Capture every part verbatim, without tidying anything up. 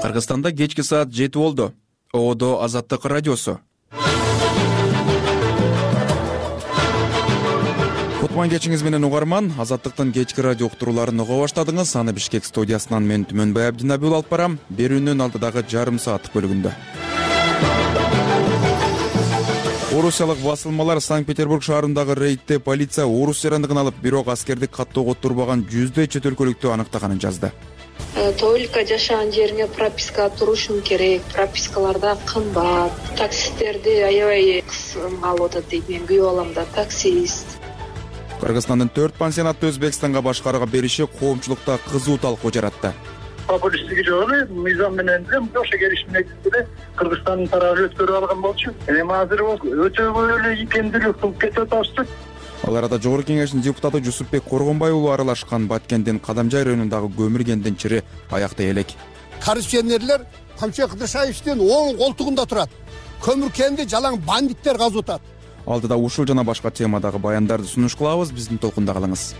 Кыргызстанда кечки саат жети болду. Оодо Азаттык радиосу. Кутман кечиңиз менен угарман. Азаттыктын кечки радио уктурууларын уга баштадыңыз. Аны Бишкек студиясынан мен Түмөнбай Абдинабил алып барам. Берүүнүн алдыдагы жарым сааттык бөлүгүндө. Орусиялык басылмалар Санкт-Петербург шаарындагы рейдте полиция орус жарандыгын алып, бирок аскерди каттоого турбаган жүздөй чет өлкөлүктү аныктаганын жазды. Только жашаган жериңе прописка турушуң керек. Пропискаларда кымбат. Таксисттерди аябай кысымга алып атат дейт. Мен күйөө алам да, таксист. Кыргызстандын төрт пансионатты Өзбекстанга башкарууга бериши коомчулукта кызуу талкуу жаратты. Популисттиги жок эле, мыйзам менен эле ошо келишим негизинде Кыргызстандын тарабы өткөрүп алган болчу. Эми азыр өтө көп эле икемдүүлүк кылып кетип атабыз. Ал арада Жогорку Кеңештин депутаты Жусупбек Коргонбай уулу аралашкан Баткендин Кадамжай районундагы көмүр кендинчири аякта элек. Коррупционерлер Камчы Кыдыршаевдин оң колтугунда турат. Көмүр кенди жалаң бандиттер казып атат. Алдыда ушул жана башка темадагы баяндарды сунуш кылабыз. Биздин толкунда калыңыз.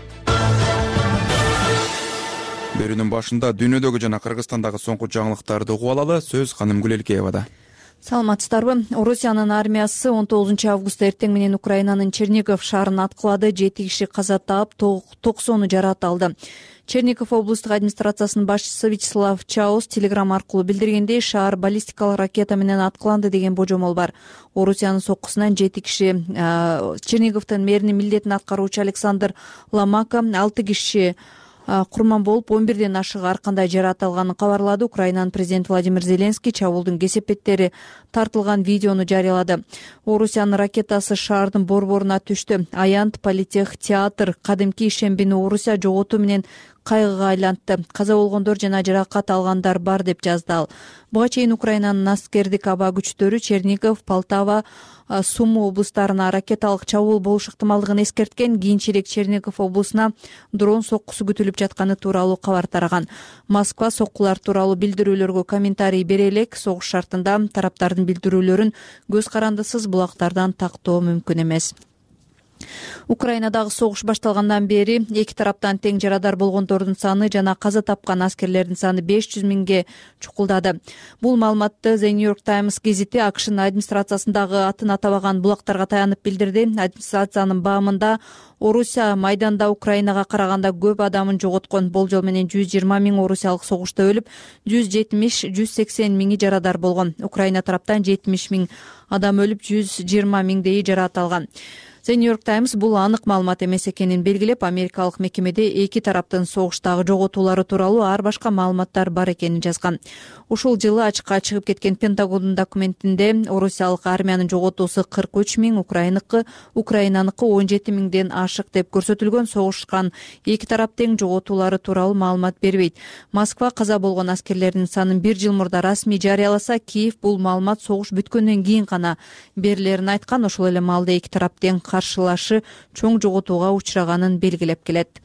Берүүнүн башында дүйнөдөгү жана Кыргызстандагы соңку жаңылыктарды угуп алалы. Сөз Ханым Гүлелкеевада. Саламатсыздарбы? Орусиянын армиясы он тогузунчу августта эртең менен Украинанын Чернигов шаарын аткылады. жети киши каза таап, токсону жаракат алды. Чернигов облустук администрациясынын башчысы Вячеслав Чаус телеграмма аркылуу билдиргендей, шаар баллистикалык ракета менен аткыланды деген божомол бар. Орусиянын соккусунан жети киши, Черниговдун мэринин милдетин аткаруучу Александр Ломака, алты киши курман болуп, он бирден ашык ар кандай жаракат алганын кабарлады. Украинанын президенти Владимир Зеленский чабуулдун кесепеттери тартылган видеону жарыялады. Орусиянын ракетасы шаардын борборуна түштү. Аянт, политех, театр, кадимки ишембини Орусия жоготуу менен кайгыга айлантты. Каза болгондор жана жаракат алгандар бар деп жазды ал. Буга чейин Украинанын аскердик аба күчтөрү Чернигов, Полтава, Сумы облустарына ракеталык чабуул болуш ыктымалдыгын эскерткен. Кийинчерээк Чернигов облусуна дрон соккусу күтүлүп жатканы тууралуу кабар тараган. Москва соккулар тууралуу билдирүүлөргө комментарий бере элек. Согуш шартында тараптардын билдирүүлөрүн көз карандысыз булактардан тактоо мүмкүн эмес. Украинадагы согуш башталгандан бери эки тараптан тең жарадар болгондордун саны жана каза тапкан аскерлердин саны беш жүз миңге чукулдады. Бул маалыматты The New York Times гезити АКШнын администрациясындагы атын атабаган булактарга таянып билдирди. Администрациянын баамында Орусия майданда Украинага караганда көп адамын жоготкон. Болжол менен жүз жыйырма миң орусиялык согушта өлүп, жүз жетимиш жүз сексен миңи жарадар болгон. Украина тараптан жетимиш миң адам өлүп, жүз жыйырма миңдейи жаракат алган. The New York Times бул анык маалымат эмес экенин белгилеп, америкалык мекемеде эки тараптын согуштагы жоготуулары тууралуу ар башка маалыматтар бар экенин жазган. Ушул жылы ачыкка чыгып кеткен Пентагондун документинде орусиялык армиянын жоготуусу кырк үч миң, Украиныкы, Украинаныкы он жети миңден ашык деп көрсөтүлгөн. Согушкан эки тарап тең жоготуулары тууралуу маалымат бербейт. Москва каза болгон аскерлердин санын бир жыл мурда расмий жарыяласа, Киев бул маалымат согуш бүткөндөн кийин гана берилерин айткан. Ошол эле маалда эки тарап тең каршылашы чоң жоготууга учраганын белгилеп келет.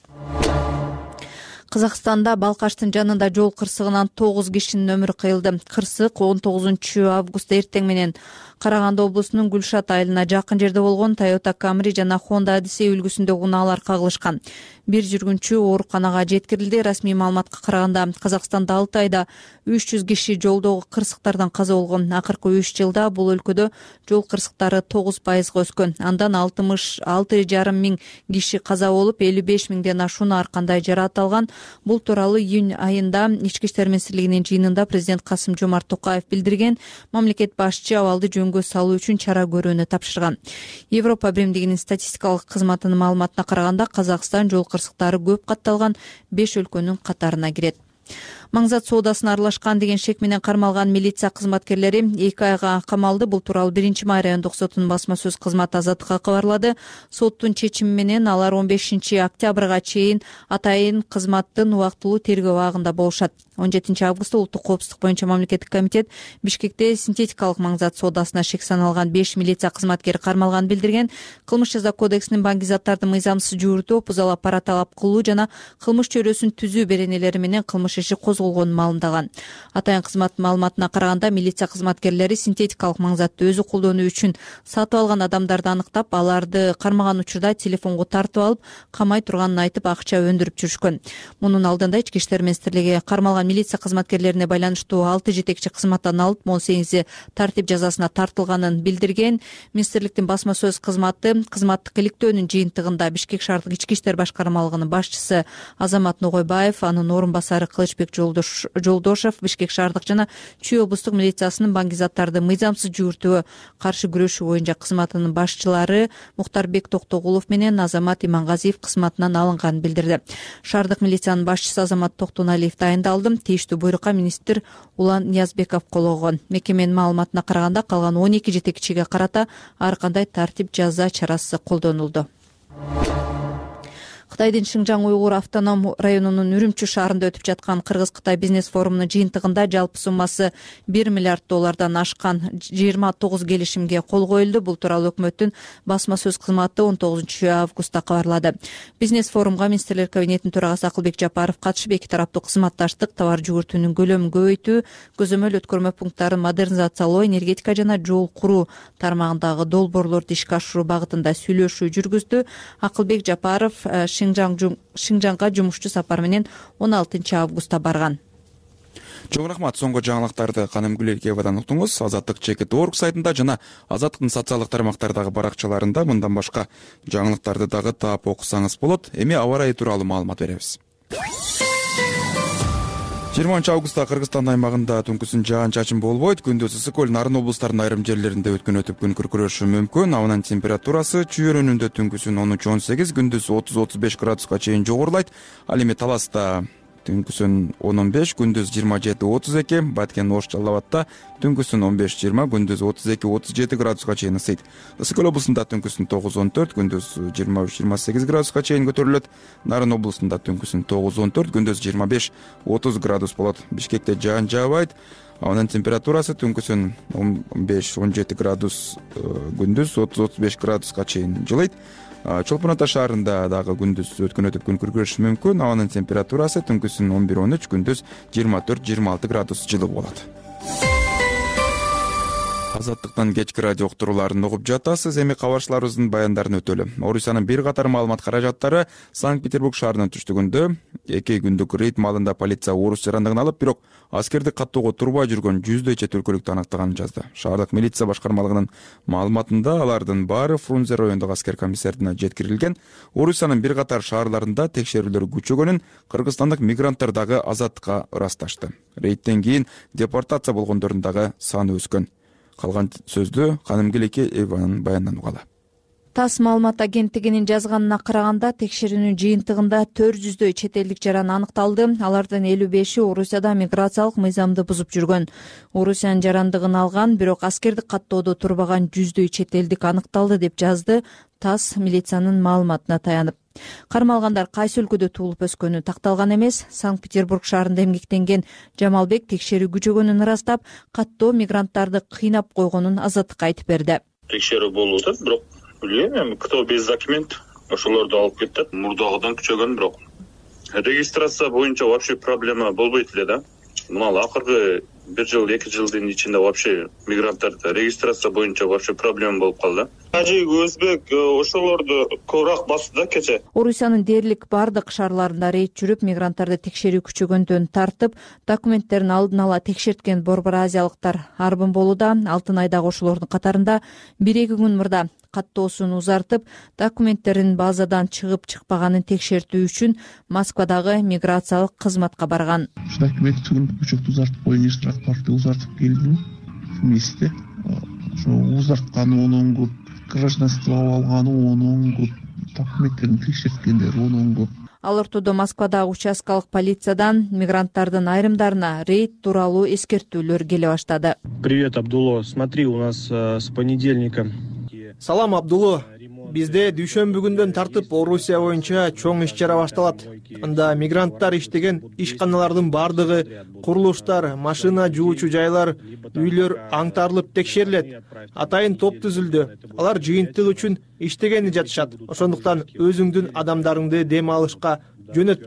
Казакстанда Балкаштын жанында жол кырсыгынан тогуз кишинин өмүрү кыйылды. Кырсык он тогузунчу августта эртең менен Караганды облусунун Гүлшат айылына жакын жерде болгон. Toyota Camry жана Honda Odyssey үлгүсүндөгү унаалар кагылышкан. Бир жүргүнчү ооруканага жеткирилди. Расмий маалыматка караганда Казакстанда алты айда үч жүз киши жолдогу кырсыктардан каза болгон. Акыркы үч жылда бул өлкөдө жол кырсыктары тогуз пайызга өскөн. Андан алтымыш алты жарым миң киши каза болуп, элүү беш миңден ашууну ар кандай жаракат алган. Бул тууралуу июнь айында Ички иштер министрлигинин жыйынында президент Касым Жомарт Токаев билдирген. Мамлекет башчы абалды жөнгө салуу үчүн чара көрүүнү тапшырган. Европа биримдигинин статистикалык кызматынын маалыматына караганда Казакстан жол кырсыктары көп катталган беш өлкөнүн катарына кирет. Маңзат соодасына аралашкан деген шек менен кармалган милиция кызматкерлери эки айга камалды. Бул тууралуу биринчи май райондук сотунун басма сөз кызматы Азаттыкка кабарлады. Соттун чечими менен алар он бешинчи октябрга чейин атайын кызматтын убактылуу тергөө абагында болушат. он жетинчи августта улуттук коопсуздук боюнча мамлекеттик комитет Бишкекте синтетикалык маңзат соодасына шек саналган беш милиция кызматкери кармалганын билдирген. Кылмыш жаза кодексинин баңги заттарды мыйзамсыз жууртуу, опузал аппарат талап кылуу жана кылмыш чөйрөсүн түзүү беренелери менен кылмыш иши козголгонун маалымдаган. Атайын кызматтын маалыматына караганда, милиция кызматкерлери синтетикалык маңзатты өзү колдонуу үчүн сатып алган адамдарды аныктап, аларды кармаган учурда телефонго тартып алып, камай турганын айтып, акча өндүрүп жүрүшкөн. Мунун алдында Ички иштер министрлиги кармалган милиция кызматкерлерине байланыштуу алты жетекчи кызматтан алып, он сегизи тартип жазасына тартылганын билдирген. Министрликтин басма сөз кызматы кызматтык иликтөөнүн жыйынтыгында Бишкек шаардык ички иштер башкармалыгынын башчысы Азамат Ногойбаев, анын орун басары Кылычбек Жолдошов, Бишкек шаардык жана Чүй облустук милициясынын баңгизаттарды мыйзамсыз жүгүртүүгө каршы күрөшүү боюнча кызматынын башчылары Мухтарбек Токтогулов менен Азамат Имангазиев кызматынан алынганын билдирди. Шаардык милициянын башчысы Азамат Токтоналиев дайындалды. Тийиштүү буйрукка министр Улан Ниязбеков кол койгон. Мекеменин маалыматына караганда, калган он эки жетекчиге карата ар кандай тартип жаза чарасы колдонулду. Кытайдын Шыңжаң уйгур автоном районунун Үрүмчү шаарында өтүп жаткан Кыргыз-Кытай бизнес форумунун жыйынтыгында жалпы суммасы бир миллиард доллардан ашкан жыйырма тогуз келишимге кол коюлду. Бул тууралуу өкмөттүн басма сөз кызматы он тогузунчу августта кабарлады. Бизнес форумга министрлер кабинетинин төрагасы Акылбек Жапаров катышып, эки тараптуу кызматташтык, товар жүгүртүүнүн көлөмүн көбөйтүү, көзөмөл өткөрмө пункттарын модернизациялоо, энергетика жана жол куруу тармагындагы долбоорлорду ишке ашыруу багытында сүйлөшүү жүргүздү. Акылбек Жапаров Шыңжаңга жумушчу сапар менен он алтынчы августта барган. Чоң рахмат. Соңку жаңылыктарды Каным Гүлеркеевадан уктуңуз. Азаттык чекит точка орг сайтында жана Азаттыктын социалдык тармактардагы баракчаларында мындан башка жаңылыктарды дагы таап окусаңыз болот. Эми аба ырайы тууралуу маалымат беребиз. жыйырманчы августта Кыргызстан аймагында түнкүсүн жаан-чачын болбойт. Күндүз ысык көл, Нарын облустарынын айрым жерлеринде өткөн өтүп күн күркүрөшү мүмкүн. Абанын температурасы чүй өрөөнүндө түнкүсүн он үч он сегиз, күндүз отуз отуз беш градуска чейин жогорулайт. Ал эми Таласта түнкүсүн он он беш, күндүз жыйырма жети отуз эки, Баткен Ош Жалал Абадта түнкүсүн он беш жыйырма, күндүз отуз эки отуз жети градуска чейин ысыйт. Ысык көл облусунда түнкүсүн тогуз он төрт, күндүз жыйырма үч жыйырма сегиз градуска чейин көтөрүлөт. Нарын облусунда түнкүсүн тогуз он төрт, күндүз жыйырма беш отуз градус болот. Бишкекте жаан жаабайт. Абанын температурасы түнкүсүн он беш он жети градус, күндүз отуз отуз беш градуска чейин жылыйт. Чолпон Ата шаарында дагы күндүз өткөн өтүп күн күркүрөшү мүмкүн. Абанын температурасы түнкүсүн он бир он үч, күндүз жыйырма төрт жыйырма алты градус жылы болот. Азаттыктан кечки радио уктурууларын угуп жатасыз. Эми кабарчыларыбыздын баяндарын өтөлү. Орусиянын бир катар маалымат каражаттары Санкт-Петербург шаарынын түштүгүндө эки күндүк рейд маалында полиция орус жарандыгын алып, бирок аскерди каттоого турбай жүргөн жүздөй чет өлкөлүктү аныктаганын жазды. Шаардык милиция башкармалыгынын маалыматында алардын баары Фрунзе райондук аскер комиссариятына жеткирилген. Орусиянын бир катар шаарларында текшерүүлөр күчөгөнүн кыргызстандык мигранттар дагы Азаттыкка ырасташты. Рейдтен кийин депортация болгондордун дагы саны өскөн. Калган сөздү Каным Гүлеркееванын баянынан угалы. ТАСС маалымат агенттигинин жазганына караганда, текшерүүнүн жыйынтыгында төрт жүздөй чет элдик жаран аныкталды. Алардын элүү беши Орусияда миграциялык мыйзамды бузуп жүргөн. Орусиянын жарандыгын алган, бирок аскердик каттоодо турбаган жүздөй чет элдик аныкталды деп жазды ТАСС милициянын маалыматына таянып. Кармалгандар кайсы өлкөдө туулуп өскөнү такталган эмес. Санкт-Петербург шаарында эмгектенген Жамалбек текшерүү күчөгөнүн ырастап, каттоо мигранттарды кыйнап койгонун Азаттыкка айтып берди. Текшерүү болуп атат, бирок билбейм эми кто без документ ошолорду алып кетет. Мурдагыдан күчөгөн, бирок регистрация боюнча вообще проблема болбойт эле да. Мына акыркы бир жыл эки жылдын ичинде вообще мигранттарда регистрация боюнча вообще проблема болуп калды. Тажик, өзбек ошолорду көбүрөөк басты да кече. Орусиянын дээрлик бардык шаарларында рейд жүрүп, мигранттарды текшерүү күчөгөндөн тартып, документтерин алдын ала текшерткен Борбор азиялыктар арбын болууда. Алтын айдагы ошолордун катарында бир эки күн мурда каттоосун узартып, документтерин базадан чыгып чыкпаганын текшертүү үчүн Москвадагы миграциялык кызматка барган. Документин көчөктү узартып коюун партия узартып келдим вместе. Ошо узартканы онун көп, гражданство алганы онун көп, документтерин текшерткендер онун көп. Ал ортодо Москвадагы участкалык полициядан мигранттардын айрымдарына рейд тууралуу эскертүүлөр келе баштады. Привет, Абдулло. Смотри, у нас с понедельника. Салам, Абдулло. Бизде дүйшөмбү күндөн тартып Орусия боюнча чоң иш чара башталат. Анда мигранттар иштеген ишканалардын бардыгы, курулуштар, машина жуучу жайлар, үйлөр аңтарылып текшерилет. Атайын топ түзүлдү. Алар жыйынтык үчүн иштегени жатышат. Ошондуктан өзүңдүн адамдарыңды дем алышка жөнөтүп тур.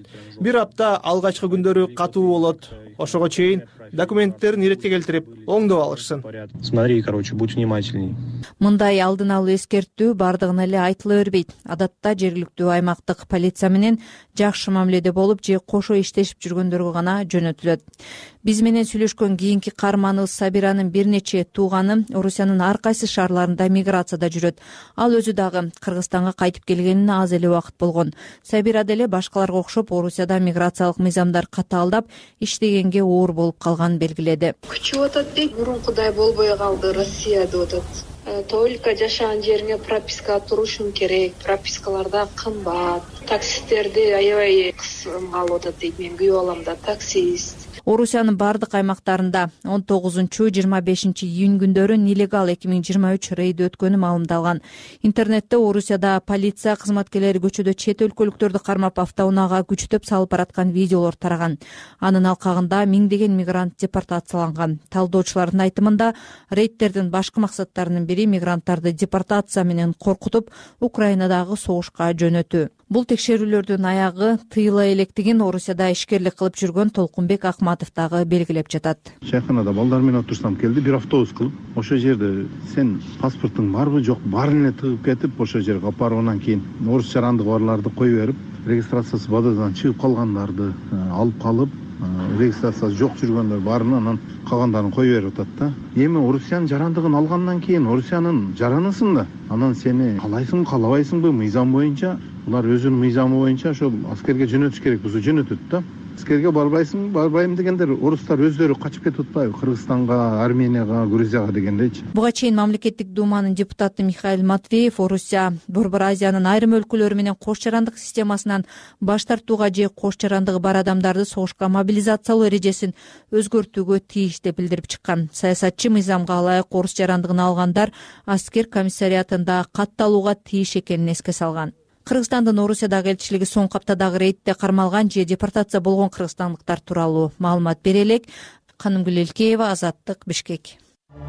Бир апта алгачкы күндөрү катуу болот. Ошого чейин документтерин иретке келтирип, оңдоп алышсын. Смотри, короче, будь внимательней. Мындай алдын алуу эскертүү бардыгына эле айтыла бербейт. Адатта жергиликтүү аймактык полиция менен жакшы мамиледе болуп же кошо иштешип жүргөндөргө гана жөнөтүлөт. Биз менен сүйлөшкөн кийинки каарманыбыз Сабиранын бир нече тууганы Орусиянын ар кайсы шаарларында миграцияда жүрөт. Ал өзү дагы Кыргызстанга кайтып келгенине аз эле убакыт болгон. Сабира деле башкаларга окшоп Орусияда миграциялык мыйзамдар катаалдап, иштегенге оор болуп калганын белгиледи. Күчүп атат дейт, мурункудай болбой калды Россия деп атат. Только жашаган жериңе прописка турушуң керек. Пропискаларда кымбат. Таксисттерди аябай кысым алып атат дейт. Мен күйөө алам да, таксист. Орусиянын бардык аймактарында он тогузунчу жыйырма бешинчи июнь күндөрү нелегал эки миң жыйырма үч рейд өткөнү маалымдалган. Интернетте Орусияда полиция кызматкерлери көчөдө чет өлкөлүктөрдү кармап автоунаага күчтөп салып бараткан видеолор тараган. Анын алкагында миңдеген мигрант депортацияланган. Талдоочулардын айтымында рейдтердин башкы максаттарынын бири мигранттарды депортация менен коркутуп, Украинадагы согушка жөнөтүү. Бул текшерүүлөрдүн аягы тыйыла электигин Орусияда ишкерлик кылып жүргөн Толкунбек Акматов дагы белгилеп жатат. Чайканада балдар менен отурсам келди, бир автобус кылып, ошол жерде сен паспортуң барбы, жок, баарын эле тыгып кетип, ошол жерге алып барып, анан кийин орус жарандыгы барларды коюп берип, регистрациясы бададан чыгып калгандарды алып калып, регистрациясы жок жүргөндөр баарын анан калгандарын коюп берип атат да. Эми Орусиянын жарандыгын алгандан кийин Орусиянын жаранысың да, анан сени каалайсың, каалабайсыңбы мыйзам боюнча, булар өзүнүн мыйзамы боюнча ошол аскерге жөнөтүш керек болсо жөнөтөт да. Аскерге барбайсың, барбайм дегендер орустар өздөрү качып кетип атпайбы Кыргызстанга, Арменияга, Грузияга дегендейчи. Буга чейин мамлекеттик думанын депутаты Михаил Матвеев Орусия Борбор Азиянын айрым өлкөлөрү менен кош жарандык системасынан баш тартууга же кош жарандыгы бар адамдарды согушка мобилизациялоо эрежесин өзгөртүүгө тийиш деп билдирип чыккан. Саясатчы мыйзамга ылайык орус жарандыгын алгандар аскер комиссариатында катталууга тийиш экенин эске салган. Кыргызстандын Орусиядагы элчилиги соңку аптадагы рейдте кармалган же депортация болгон кыргызстандыктар тууралуу маалымат бере элек. Канымгүл Элкеева, Азаттык, Бишкек.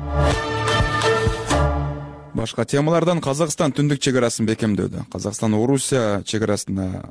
Башка темалардан Казакстан түндүк чегарасын бекемдөөдө. Казакстан Орусия чегарасына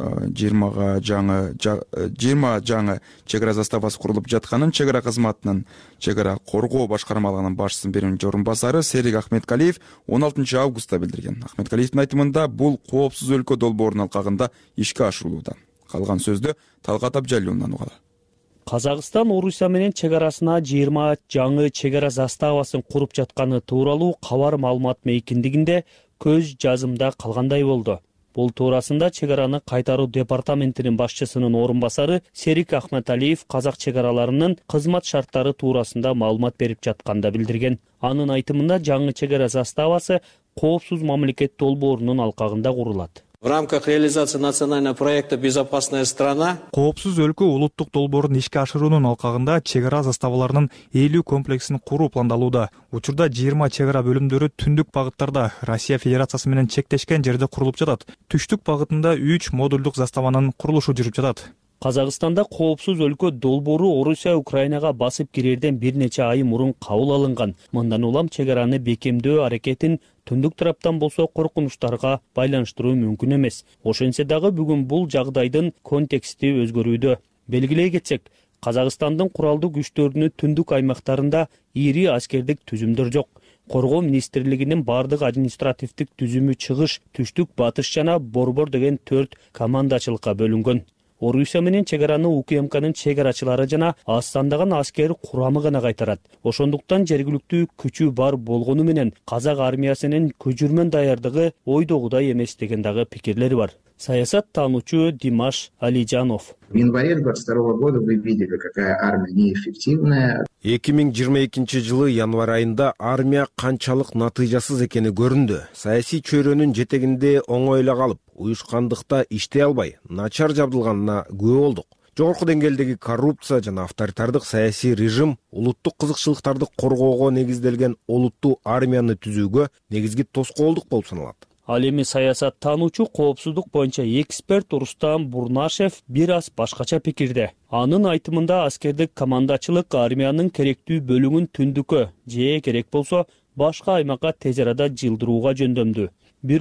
жыйырма жаңы жыйырма жаңы чегара заставасы курулуп жатканын чегара кызматынын чегара коргоо башкармалыгынын башчысынын биринчи орун басары Серик Ахметкалиев он алтынчы августта билдирген. Ахметкалиевдин айтымында бул коопсуз өлкө долбоорунун алкагында ишке ашырылууда. Калган сөздү Талгат Абжалиевден угалы. Казакстан Орусия менен чегарасына жыйырма жаңы чегара заставасын куруп жатканы тууралуу кабар маалымат мейкиндигинде көз жазымда калгандай болду. Бул туурасында чегараны кайтаруу департаментинин башчысынын орун басары Серик Ахметалиев казак чегараларынын кызмат шарттары туурасында маалымат берип жатканда билдирген. Анын айтымында жаңы чегара заставасы коопсуз мамлекет долбоорунун алкагында курулат. В рамках реализации национального проекта «Безопасная страна» коопсуз өлкө улуттук долбоорун ишке ашыруунун алкагында чегара заставаларынын элүү комплексин куруу пландалууда. Учурда жыйырма чегара бөлүмдөрү түндүк багыттарда Россия Федерациясы менен чектешкен жерде курулуп жатат. Түштүк багытында үч модулдук заставанын курулушу жүрүп жатат. Казакстанда коопсуз өлкө долбоору Орусия Украинага басып кирерден бир нече ай мурун кабыл алынган. Мындан улам чегараны бекемдөө аракетин түндүк тараптан болсо коркунучтарга байланыштыруу мүмкүн эмес. Ошентсе дагы бүгүн бул жагдайдын контексти өзгөрүүдө. Белгилей кетсек, Казакстандын куралдуу күчтөрүнүн түндүк аймактарында ири аскердик түзүмдөр жок. Коргоо министрлигинин бардык административдик түзүмү чыгыш, түштүк, батыш жана борбор деген төрт командачылыкка бөлүнгөн. Орусия менен чегараны УКМКнын чегарачылары жана аз сандаган аскер курамы гана кайтарат. Ошондуктан жергиликтүү күчү бар болгону менен казак армиясынын көчүрмөн даярдыгы ойдогудай эмес деген дагы пикирлер бар. Саясат таануучу Димаш Алижанов. В январе двадцать второго года вы видели, какая армия неэффективная. эки миң жыйырма экинчи жылы январь айында армия канчалык натыйжасыз экени көрүндү. Саясий чөйрөнүн жетегинде оңой эле калып, уюшкандыкта иштей албай, начар жабдылганына күбө болдук. Жогорку деңгээлдеги коррупция жана авторитардык саясий режим улуттук кызыкчылыктарды коргоого негизделген олуттуу армияны түзүүгө негизги тоскоолдук болуп саналат. Ал эми саясат таануучу коопсуздук боюнча эксперт Рустам Бурнашев бир аз башкача пикирде. Анын айтымында аскердик командачылык армиянын керектүү бөлүгүн түндүккө же керек болсо башка аймакка тез арада жылдырууга жөндөмдүү. Бирок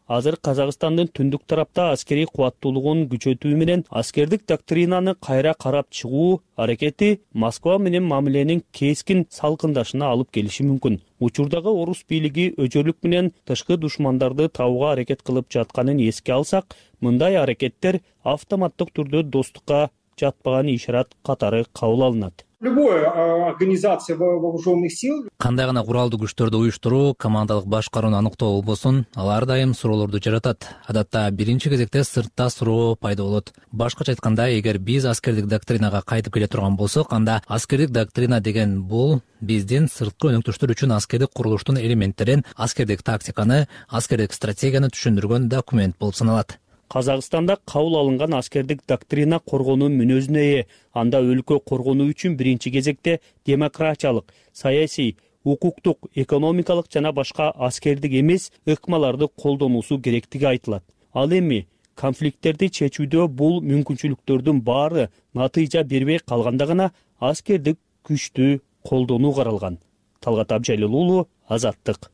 азыр Казакстандын түндүк тарапта аскерий кубаттуулугун күчөтүү менен аскердик доктринаны кайра карап чыгуу аракети Москва менен мамиленин кескин салкындашына алып келиши мүмкүн. Учурдагы орус бийлиги өчөрлүк менен тышкы душмандарды табууга аракет кылып жатканын эске алсак, мындай аракеттер автоматтык түрдө достукка жатпаган ишарат катары кабыл алынат. Любая организация вооруженных сил, кандай гана куралдуу күчтөрдү уюштуруу, командалык башкарууну аныктоо болбосун, ал ар дайым суроолорду жаратат. Адатта биринчи кезекте сыртта суроо пайда болот. Башкача айтканда, эгер биз аскердик доктринага кайтып келе турган болсок, анда аскердик доктрина деген бул биздин сырткы өнөктөштөр үчүн аскердик курулуштун элементтерин, аскердик тактиканы, аскердик стратегияны түшүндүргөн документ болуп саналат. Казакстанда кабыл алынган аскердик доктрина коргонуу мүнөзүнө ээ. Анда өлкө коргонуу үчүн биринчи кезекте демократиялык, саясий, укуктук, экономикалык жана башка аскердик эмес ыкмаларды колдонуусу керектиги айтылат. Ал эми конфликттерди чечүүдө бул мүмкүнчүлүктөрдүн баары натыйжа бербей калганда гана аскердик күчтү колдонуу каралган. Талгат Абжайлыл уулу, Азаттык.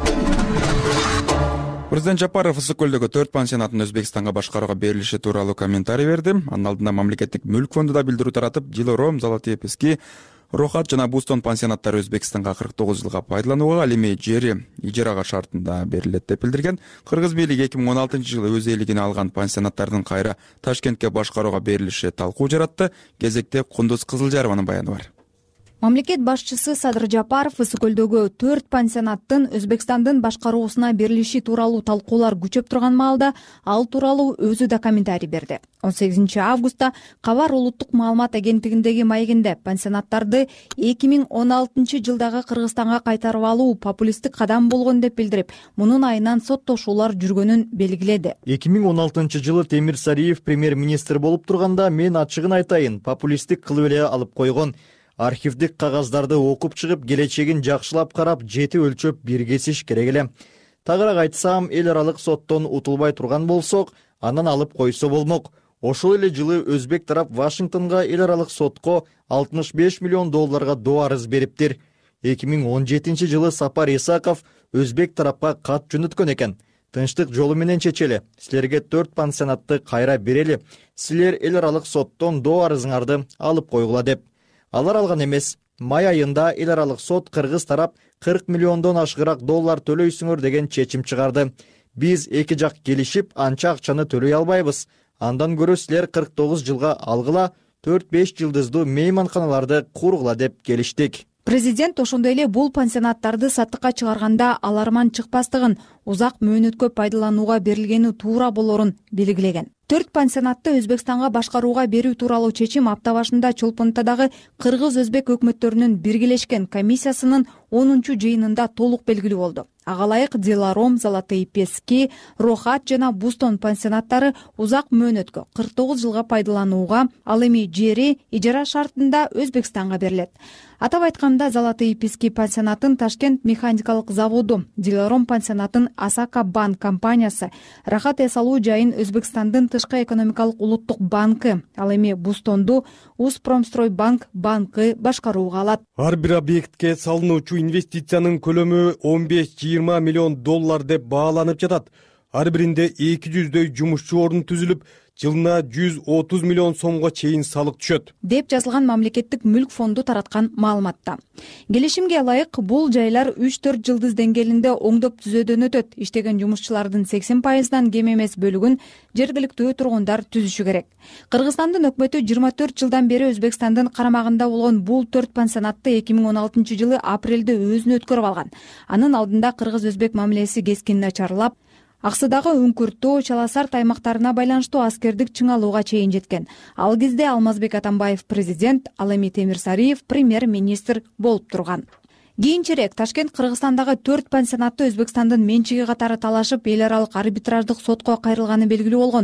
Президент Жапаров Ысык көлдөгү төрт пансионатын Өзбекстанга башкарууга берилиши тууралуу комментарий берди. Анын алдында мамлекеттик мүлк фонду да билдирүү таратып, Дилором, Золотые пески, Рохат жана Бустон пансионаттары Өзбекстанга кырк тогуз жылга пайдаланууга, ал эми жери ижарага шартында берилет деп билдирген. Кыргыз бийлиги эки миң он алтынчы жылы өз ээлигине алган пансионаттардын кайра Ташкентке башкарууга берилиши талкуу жаратты. Кезекте Кундуз Кызылжарованын баяны бар. Мамлекет башчысы Садыр Жапаров Ысык көлдөгү төрт пансионаттын Өзбекстандын башкаруусуна берилиши тууралуу талкуулар күчөп турган маалда ал тууралуу өзү да комментарий берди. он сегизинчи августта Кабар улуттук маалымат агенттигиндеги маегинде пансионаттарды эки миң он алтынчы жылдагы Кыргызстанга кайтарып алуу популисттик кадам болгон деп билдирип, мунун айынан соттошуулар жүргөнүн белгиледи. эки миң он алтынчы жылы Темир Сариев премьер-министр болуп турганда мен ачыгын айтайын, популисттик кылып эле алып койгон. Архивдик кагаздарды окуп чыгып, келечегин жакшылап карап, жети өлчөп бир кесиш керек эле. Тагыраак айтсам, эл аралык соттон утулбай турган болсок, анан алып койсо болмок. Ошол эле жылы өзбек тарап Вашингтонго эл аралык сотко алтымыш беш миллион долларга доо арыз бериптир. эки миң он жетинчи жылы Сапар Исаков өзбек тарапка кат жөнөткөн экен. Тынчтык жолу менен чечели. Силерге төрт пансионатты кайра берели. Силер эл аралык соттон доо арызыңарды алып койгула деп. Алар алган эмес. Май айында эл аралык сот Кыргыз тарап кырк миллиондон ашыгыраак доллар төлөйсүңөр деген чечим чыгарды. Биз эки жак келишип, анча акчаны төлөй албайбыз. Андан көрө силер кырк тогуз жылга алгыла, төрт беш жылдыздуу мейманканаларды кургула деп келиштик. Президент ошондой эле бул пансионаттарды саттыкка чыгарганда аларман чыкпастыгын, узак мөөнөткө пайдаланууга берилгени туура болорун белгилеген. Төрт пансионатты Өзбекстанга башкарууга берүү тууралуу чечим апта башында Чолпонтадагы кыргыз-өзбек өкмөттөрүнүн биргелешкен комиссиясынын онунчу жыйынында толук белгилүү болду. Ага ылайык Дилором, Золотые пески, Рохат жана Бустон пансионаттары узак мөөнөткө кырк тогуз жылга пайдаланууга, ал эми жери ижара шартында Өзбекстанга берилет. Атап айтканда, Золотые пески пансионатын Ташкент механикалык заводу, Дилором пансионатын Асака банк компаниясы, Рахат эс алуу жайын Өзбекстандын тышкы экономикалык улуттук банкы, ал эми Бустонду Успромстройбанк банкы башкарууга алат. Ар бир объектке салынуучу инвестициянын көлөмү он беш жыйырма миллион доллар деп бааланып жатат. Ар биринде эки жүздөй жумушчу орун түзүлүп, жылына жүз отуз миллион сомго чейин салык түшөт деп жазылган мамлекеттик мүлк фонду тараткан маалыматта. Келишимге ылайык бул жайлар үч төрт жылдыз деңгээлинде оңдоп түзөөдөн өтөт. Иштеген жумушчулардын сексен пайызынан кем эмес бөлүгүн жергиликтүү тургундар түзүшү керек. Кыргызстандын өкмөтү жыйырма төрт жылдан бери Өзбекстандын карамагында болгон бул төрт пансионатты эки миң он алтынчы жылы апрелде өзүнө өткөрүп алган. Анын алдында кыргыз-өзбек мамилеси кескин начарлап, аксыдагы үңкүртөө, чаласарт аймактарына байланыштуу аскердик чыңалууга чейин жеткен. Ал кезде Алмазбек Атамбаев президент, ал эми Темир Сариев премьер-министр болуп турган. Кийинчерээк Ташкент Кыргызстандагы төрт пансионатты Өзбекстандын менчиги катары талашып, эл аралык арбитраждык сотко кайрылганы белгилүү болгон.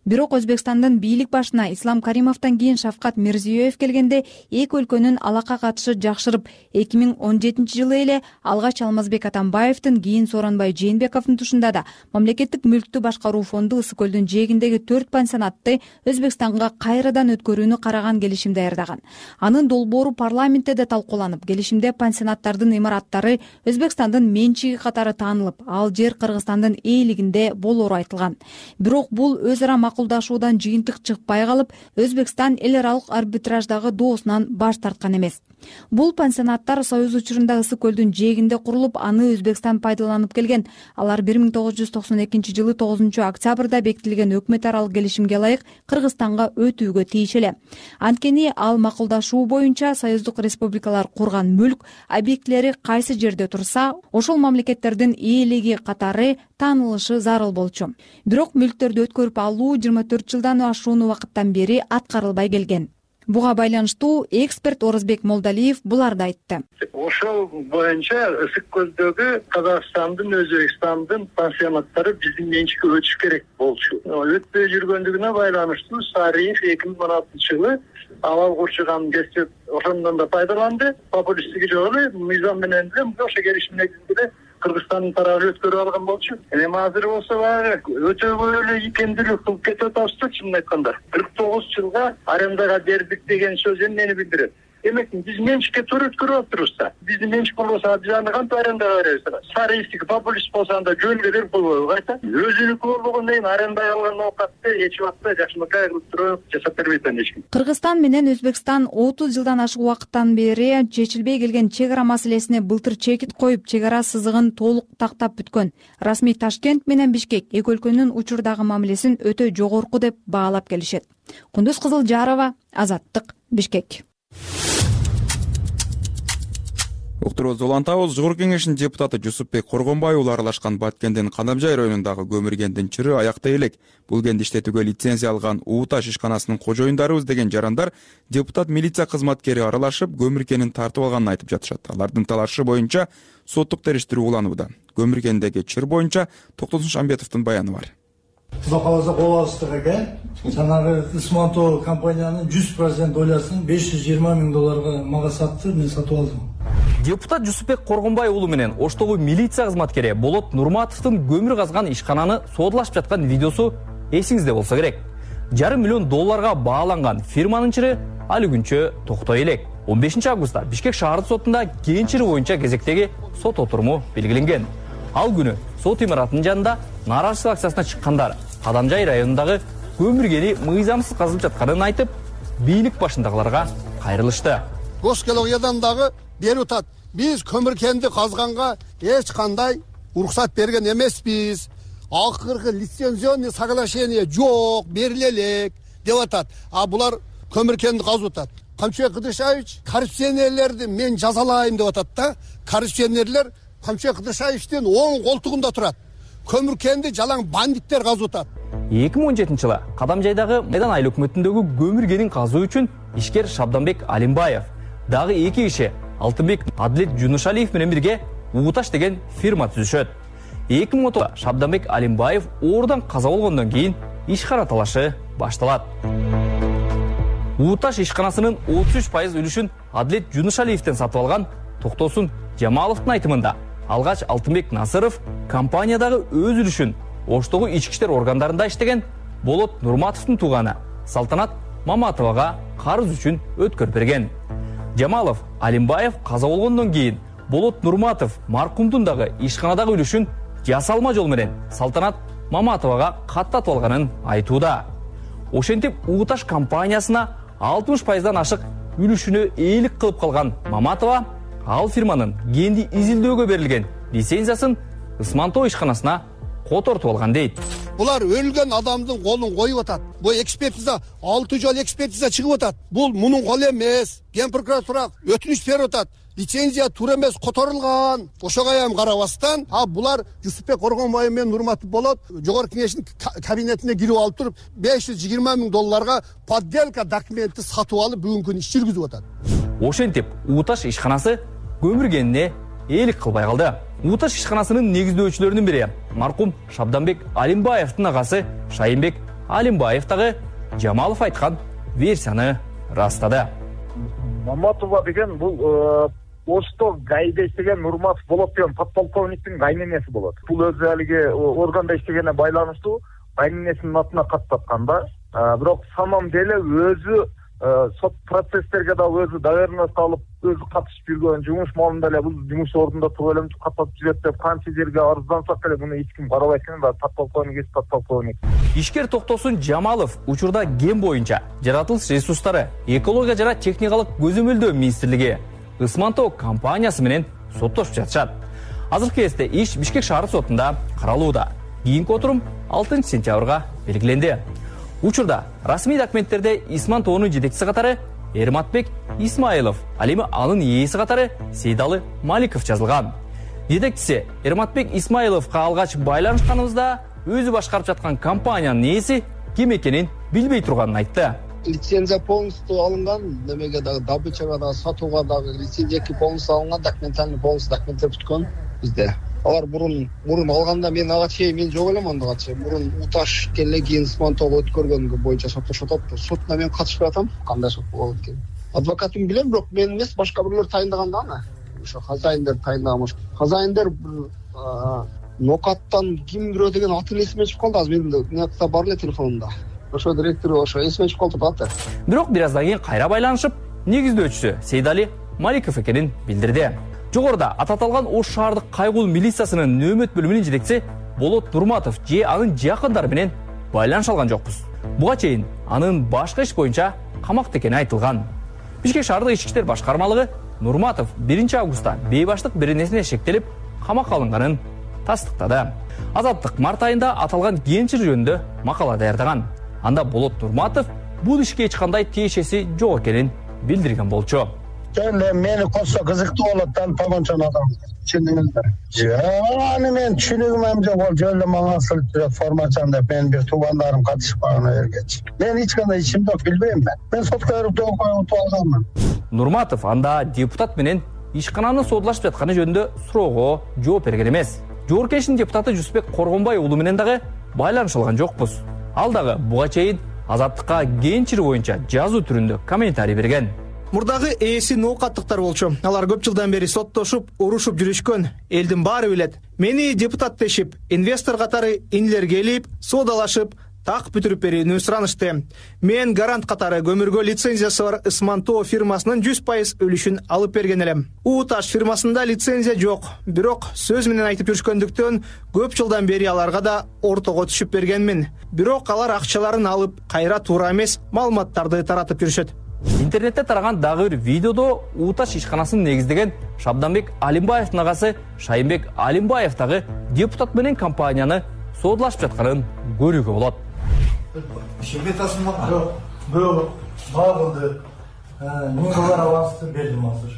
Бирок Өзбекстандын бийлик башына Ислам Каримовдон кийин Шавкат Мирзиёев келгенде эки өлкөнүн алака катышы жакшырып, эки миң он жетинчи жылы эле алгач Алмазбек Атамбаевдин, кийин Сооронбай Жээнбековдун тушунда да мамлекеттик мүлктү башкаруу фонду Ысык көлдүн жээгиндеги төрт пансионатты Өзбекстанга кайрадан өткөрүүнү караган келишим даярдаган. Анын долбоору парламентте да талкууланып, келишимде пансионаттардын имараттары Өзбекстандын менчиги катары таанылып, ал жер Кыргызстандын ээлигинде болоору айтылган. Бирок бул өз ара макулдашуудан жыйынтык чыкпай калып, Өзбекстан эл аралык арбитраждагы доосунан баш тарткан эмес. Бул пансионаттар Союз учурунда Ысык көлдүн жээгинде курулуп, аны Өзбекстан пайдаланып келген. Алар бир миң тогуз жүз токсон экинчи жылы тогузунчу октябрда бекитилген өкмөт аралык келишимге ылайык Кыргызстанга өтүүгө тийишеле. Анткени ал макулдашуу боюнча союздук республикалар курган мүлк объектилери кайсы жерде турса, ошол мамлекеттердин ээлиги катары таанылышы зарыл болчу. Бирок мүлктөрдү өткөрүп алуу жыйырма төрт жылдан ашуун убакыттан бери аткарылбай келген. Буга байланыштуу эксперт Орозбек Молдалиев буларды айтты. Ошол боюнча Ысык көлдөгү Казакстандын, Өзбекстандын пансионаттары биздин менчикке өтүш керек болчу. Өтпөй жүргөндүгүнө байланыштуу Сариев эки миң он алтынчы жылы абал курчуган кезде ошондон да пайдаланды. Популисттик жолу мыйзам менен деле ошо келишим негизинде Кыргызстандын тарабы өткөрүп алган болчу. Эми азыр болсо баягы өтөбөй эле икемдүүлүк кылып кетип атабыз, чынын айтканда. кырк тогуз жылга арендага бердик деген сөз эмнени билдирет? Демек биз менчикке туура өткөрүп атырбыз да. Биздин менчик болбосо биз аны кантип арендага беребиз? Сариевдики популист болсо анда жөнгө берип койбойбу кайта? Өзүнүкү болгондон кийин арендага алган оокатты эч убакта жакшынакай кылып туруп жасап бербейт эч ким. Кыргызстан менен Өзбекстан отуз жылдан ашык убакыттан бери чечилбей келген чек ара маселесине былтыр чекит коюп, чек ара сызыгын толук тактап бүткөн. Расмий Ташкент менен Бишкек эки өлкөнүн учурдагы мамилесин өтө жогорку деп баалап келишет. Кундуз Кызылжарова, Азаттык, Бишкек. Уктурбуз улантабыз. Жогорку кеңештин депутаты Жусупбек Коргонбай уулу аралашкан Баткендин Кадамжай районундагы көмүр кендин чыры аякта элек. Бул кенди иштетүүгө лицензия алган Ууташ ишканасынын кожоюндарыбыз деген жарандар депутат милиция кызматкери аралашып, көмүр кенин тартып алганын айтып жатышат. Алардын талашы боюнча соттук териштирүү уланууда. Көмүр кендеги чыр боюнча Токтосун Шамбетовдун баяны бар. Кудай кааласа кол алыштык экен. Жанагы Ысманто компаниянын жүз процент долясын беш жүз жыйырма миң долларга мага сатты, мен сатып алдым. Депутат Жусупбек Коргонбай уулу менен Оштогу милиция кызматкери Болот Нурматовдун көмүр казган ишкананы соодулашып жаткан видеосу эсиңизде болсо керек. Жарым миллион долларга бааланган фирманын чыры али күнчө токтой элек. он бешинчи августта Бишкек шаардык сотунда кен чыры боюнча кезектеги сот отуруму белгиленген. Ал күнү сот имаратынын жанында нааразычылык акциясына чыккандар Кадамжай районундагы көмүр кени мыйзамсыз казылып жатканын айтып, бийлик башындагыларга кайрылышты. Госкологиядан дагы берип атат. Биз көмүр кенди казганга эч кандай уруксат берген эмеспиз. Акыркы лицензионный соглашение жок, бериле элек деп атат. А булар көмүр кенди казып атат. Камчыбек Кыдыршаевич коррупционерлерди мен жазалайм деп атат да. Коррупционерлер Камчыбек Кыдыршаевичтин оң колтугунда турат. Көмүр кенди жалаң бандиттер казып атат. эки миң он жетинчи жылы Кадамжайдагы Майдан айыл өкмөтүндөгү көмүр кенин казуу үчүн ишкер Шабданбек Алимбаев, дагы эки киши Алтынбек Адлет Жунушалиев менен бирге Ууташ деген фирма түзүшөт. эки миң он тогузда Шабданбек Алимбаев оорудан каза болгондон кийин ишкана талашы башталат. Ууташ ишканасынын отуз үч пайыз үлүшүн Адлет Жунушалиевден сатып алган Токтосун Жамаловдун айтымында алгач Алтынбек Насыров компаниядагы өз үлүшүн Оштогу ички иштер органдарында иштеген Болот Нурматовдун тууганы Салтанат Маматовага карыз үчүн өткөрүп берген. Жамалов Алимбаев каза болгондон кийин Болот Нурматов маркумдун дагы ишканадагы үлүшүн жасалма жол менен Салтанат Маматовага каттатып алганын айтууда. Ошентип Ууташ компаниясына алтымыш пайыздан ашык үлүшүнө ээлик кылып калган Маматова ал фирманын кенди изилдөөгө берилген лицензиясын Ысманто ишканасына котортуп алган дейт. Булар өлгөн адамдын колун коюп атат. Бул экспертиза алты жол экспертиза чыгып атат. Бул мунун колу эмес. Ген прокуратура өтүнүч берип атат. Лицензия туура эмес которулган. Ошого эми карабастан, а булар Жусупбек Коргонбай менен Нурматов болот. Жогорку кеңештин кабинетине кирип алып туруп беш жүз жыйырма миң долларга подделка документти сатып алып бүгүнкү күнү иш жүргүзүп атат. Ошентип Ууташ ишканасы көмүр кенине ээлик кылбай калды. Ууташ ишканасынын негиздөөчүлөрүнүн бири маркум Шабданбек Алимбаевдин агасы Шайынбек Алимбаев дагы Жамалов айткан версияны растады. Маматова деген бул Ошто гайда иштеген Нурматов болот деген подполковниктин кайненеси болот. Бул өзү алиги органда иштегенине байланыштуу кайненесинин атына кат таткан да. Бирок самом деле өзү сот процесстерге да өзү доверенность алып, өзү катышып жүргөн, жумуш маалында эле бул жумуш ордунда туруп эле каттап жүрөт деп канча жерге арыздансак эле муну эч ким карабайт экен да, подполковник, подполковник. Ишкер Токтосун Жамалов учурда ген боюнча жаратылыш ресурстары, экология жана техникалык көзөмөлдөө министрлиги Ысмантоо компаниясы менен соттошуп жатышат. Азыркы кезде иш Бишкек шаар сотунда каралууда. Кийинки отурум алтынчы сентябрга белгиленди. Учурда расмий документтерде Исмантоонун жетекчиси катары Эрматбек Исмаилов, ал эми анын ээси катары Сейдалы Маликов жазылган. Жетекчиси Эрматбек Исмаиловго алгач байланышканыбызда өзү башкарып жаткан компаниянын ээси ким экенин билбей турганын айтты. Лицензия полностью алынган, немеге дагы добычага дагы сатууга дагы лицензия полностью алынган, документальный полностью документтер бүткөн бизде. Алар мурун мурун алганда мен ага чейин мен жок элем андыга чейин. Мурун уташ келе кийин Исмантоого өткөргөнгө боюнча соттошуп атат. Сотуна мен катышпай атам, кандай сот болот экен. Адвокатым билем, бирок мен эмес, башка бирлер тайындаган да аны. Ошо хозяиндер тайындаган. Хозяиндер Нокаттан кимдир деген атын эсиме чыгып калды. Азыр менин нетта бар эле телефонумда. Ошо директору ошо эсиме чыгып калды аты. Бирок бир аздан кийин кайра байланышып, негиздөөчүсү Сейдали Маликов экенин билдирди. Жогоруда ататалган Ош шаардык кайгул милициясынын нөөмөт бөлүмүнүн жетекчиси Болот Нурматов же анын жакындары менен байланыша алган жокпуз. Буга чейин анын башка иш боюнча камакта экени айтылган. Бишкек шаардык ички иштер башкармалыгы Нурматов биринчи августта бейбаштык беренесине шектелип камакка алынганын тастыктады. Азаттык март айында аталган кенчир жөнүндө макала даярдаган. Анда Болот Нурматов бул ишке эч кандай тиешеси жок экенин билдирген болчу. Жөн мени косо кызыктуу болот да погончон адам. Түшүндүңүздөр. Аны мен түшүнүгүм жок, ол жөн эле мага сылып жүрөт формачан деп мен бир туугандарым катышпаган эргеч. Мен эч кандай ишим жок, билбейм мен. Мен сотко берип утуп алганмын. Нурматов анда депутат менен ишкананы содулашып жатканы жөнүндө суроого жооп берген эмес. Жогорку депутаты Жусупбек Коргонбай уулу менен дагы байланыша алган жокпуз. Ал дагы буга чейин Азаттыкка кенчир боюнча жазуу түрүндө комментарий берген. Мурдагы ээси ноокаттыктар болчу. Алар көп жылдан бери соттошуп, урушуп жүрүшкөн. Элдин баары билет. Мени депутат дешип, инвестор катары инилер келип, соодалашып, так бүтүрүп берүүнү суранышты. Мен гарант катары көмүргө лицензиясы бар Ысмантоо фирмасынын жүз пайыз өлүшүн алып берген элем. Уташ фирмасында лицензия жок, бирок сөз менен айтып жүрүшкөндүктөн көп жылдан бери аларга да ортого түшүп бергенмин. Бирок алар акчаларын алып, кайра туура эмес маалыматтарды таратып жүрүшөт. Интернетте тараган дагы бир видеодо Уташ ишканасын негиздеген Шабданбек Алимбаевдин агасы Шайынбек Алимбаев дагы депутат менен компанияны соодулашып жатканын көрүүгө болот. Ишемге тасымак жок. Бирок багылды. миң доллар авансты бердим азыр.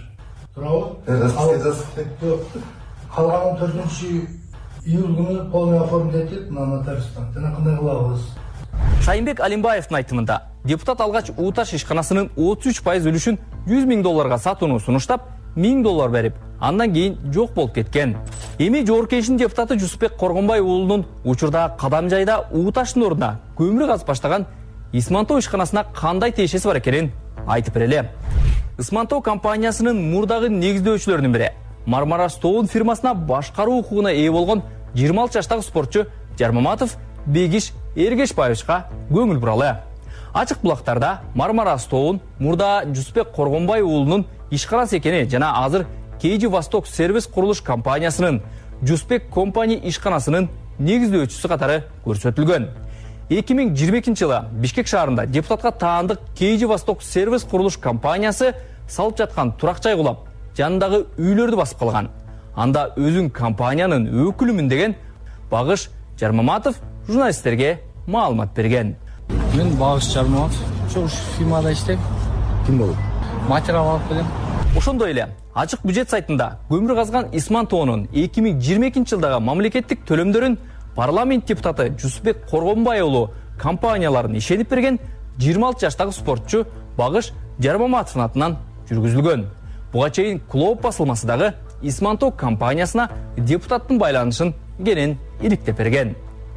Туурабы? Калганын төртүнчү июль күнү полный оформить этип, мына нотариустан. Жана кандай кылабыз? Шайынбек Алимбаевдин айтымында, депутат алгач Уташ ишканасынын отуз үч пайыз үлүшүн жүз миң долларга сатууну сунуштап, миң доллар берип, андан кийин жок болуп кеткен. Эми жогорку кеңештин депутаты Жусупбек Коргонбай уулунун учурда Кадамжайда Уташтын ордуна көмүр казып баштаган Исмантоо ишканасына кандай тиешеси бар экенин айтып берели. Исмантоо компаниясынын мурдагы негиздөөчүлөрүнүн бири Мармара Стоун фирмасына башкаруу укугуна ээ болгон жыйырма алты жаштагы спортчу Жармаматов Бегиш Эргешбаевичка көңүл буралы. Ачык булактарда Мармара Стоун мурда Жусупбек Коргонбай уулунун ишканасы экени жана азыр кей джи Восток сервис курулуш компаниясынын Жусупбек компани ишканасынын негиздөөчүсү катары көрсөтүлгөн. эки миң жыйырма экинчи жылы Бишкек шаарында депутатка таандык кей джи Восток сервис курулуш компаниясы салып жаткан турак жай кулап, жанындагы үйлөрдү басып калган. Анда өзүн компаниянын өкүлүмүн деген Багыш Жармаматов журналисттерге маалымат берген. Мен Багыш Жармаматов, ошол фирмада иштейм. Ким болуп? Материал алып келем. Ошондой эле ачык бюджет сайтында көмүр казган Исмантоонун эки миң жыйырма экинчи жылдагы мамлекеттик төлөмдөрүн парламент депутаты Жусупбек Коргонбай уулу компанияларын ишенип берген жыйырма алты жаштагы спортчу Багыш Жармаматовдун атынан жүргүзүлгөн. Буга чейин Клоп басылмасы дагы Исмантоо компаниясына депутаттын байланышын кенен иликтеп берген.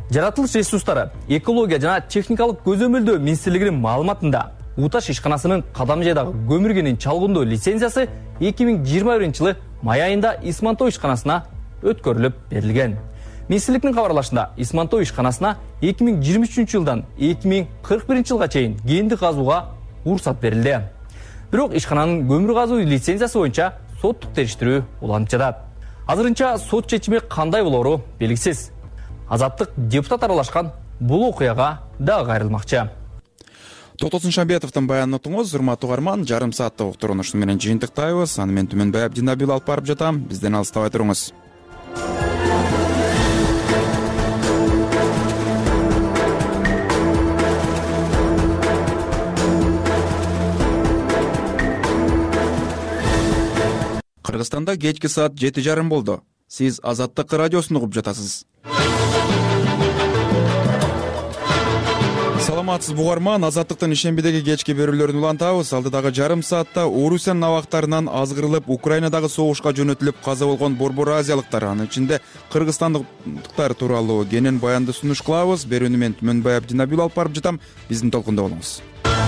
жаратылыш ресурстары, экология жана техникалык көзөмөлдөө министрлигинин маалыматында Уташ ишканасынын кадам жайдагы көмүр кенин чалгындоо лицензиясы эки миң жыйырма биринчи жылы май айында Исмантоо ишканасына өткөрүлүп берилген. Министрликтин кабарлашында Исмантоо ишканасына эки миң жыйырма үчүнчү жылдан эки миң кырк биринчи жылга чейин кенди казууга уруксат берилди. Бирок ишкананын көмүр казуу лицензиясы боюнча соттук териштирүү уланып жатат. Азырынча сот чечими кандай болору белгисиз. Азаттык депутат аралашкан бул окуяга дагы кайрылмакчы. Токтосун Шамбетовдун баянын утуңуз, урматтуу угарман, жарым сааттык уктурууну ушуну менен жыйынтыктайбыз. Аны мен Түмөнбай Абдинабил алып барып жатам. Бизден алыстабай туруңуз. Кыргызстанда кечки саат жети жарым болду. Сиз Азаттык радиосун угуп жатасыз. Саламатсыз бугарман, Азаттыктын ишембидеги кечки берүүлөрүн улантабыз. Алдыдагы жарым саатта Орусиянын абактарынан азгырылып, Украинадагы согушка жөнөтүлүп каза болгон борбор азиялыктар, анын ичинде кыргызстандыктар тууралуу кенен баянды сунуш кылабыз. Берүүнү мен Түмөнбай Абдинабил алып барып жатам. Биздин толкунда болуңуз.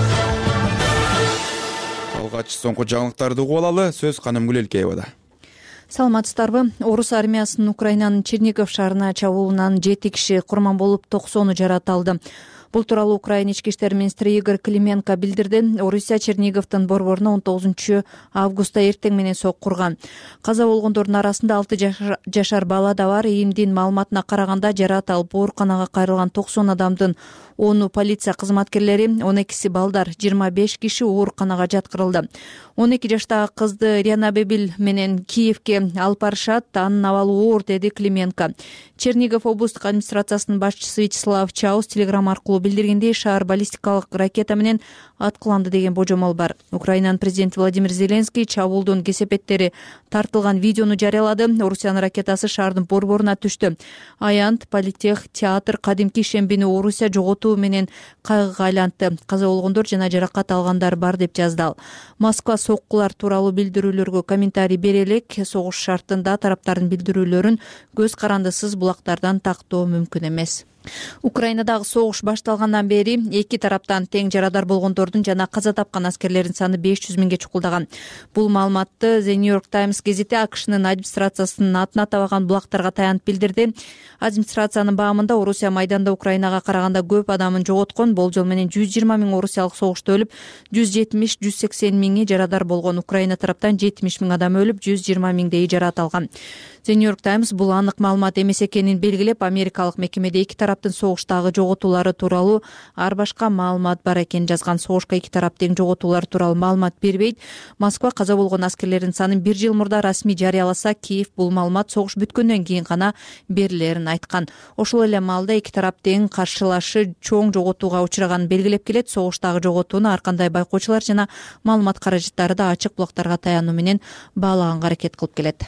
Алгач соңку жаңылыктарды угуп алалы. Сөз Канымгүл Элкеевада. Саламатсыздарбы? Орус армиясынын Украинанын Чернигов шаарына чабуулунан жети киши курман болуп, токсону жараталды. Бул тууралуу Украина ички иштер министри Игорь Клименко билдирди. Орусия Черниговдун борборуна он тогузунчу августта эртең менен соккурган. Каза болгондордун арасында алты жашар бала да бар. ИИМдин маалыматына караганда жарат алып ооруканага кайрылган токсон адамдын ону полиция кызматкерлери, он экиси балдар, жыйырма беш киши ооруканага жаткырылды. он эки жаштагы кызды Рианабебил менен Киевке алып барышат, анын абалы оор, деди Клименко. Чернигов облустук администрациясынын башчысы Вячеслав Чаус телеграм аркылуу билдиргендей, шаар баллистикалык ракета менен аткыланды деген божомол бар. Украинанын президенти Владимир Зеленский чабуулдун кесепеттери тартылган видеону жарыялады. Орусиянын ракетасы шаардын борборуна түштү. Аянт, политех, театр, кадимки ишембини Орусия жоготуу менен кайгыга айлантты. Каза болгондор жана жаракат алгандар бар деп жазды ал. Москва соккулар тууралуу билдирүүлөргө комментарий бере элек, согуш шартында тараптардын билдирүүлөрүн көз карандысыз булактардан тактоо мүмкүн эмес. Украинадагы согуш башталгандан бери эки тараптан тең жарадар болгондордун жана каза тапкан аскерлердин саны беш жүз миңге чукулдаган. Бул маалыматты The New York Times гезити АКШнын администрациясынын атына табаган булактарга таянып билдирди. Администрациянын баамында Орусия майданда Украинага караганда көп адамын жоготкон, болжол менен жүз жыйырма миң орусиялык согушта өлүп, жүз жетимиш жүз сексен миңи жарадар болгон. Украина тараптан жетимиш миң адам өлүп, жүз жыйырма миңдей жарат алган. The New York Times бул анык маалымат эмес экенин белгилеп, америкалык мекемеде эки тараптын согуштагы жоготуулары тууралуу ар башка маалымат бар экенин жазган. Согушка эки тарап тең жоготуулар тууралуу маалымат бербейт. Москва каза болгон аскерлердин санын бир жыл мурда расмий жарыяласа, Киев бул маалымат согуш бүткөндөн кийин гана берилерин айткан. Ошол эле маалда эки тарап тең каршылашы чоң жоготууга учураганын белгилеп келет. Согуштагы жоготууну ар кандай байкоочулар жана маалымат каражаттары да ачык булактарга таянуу менен баалаганга аракет кылып келет.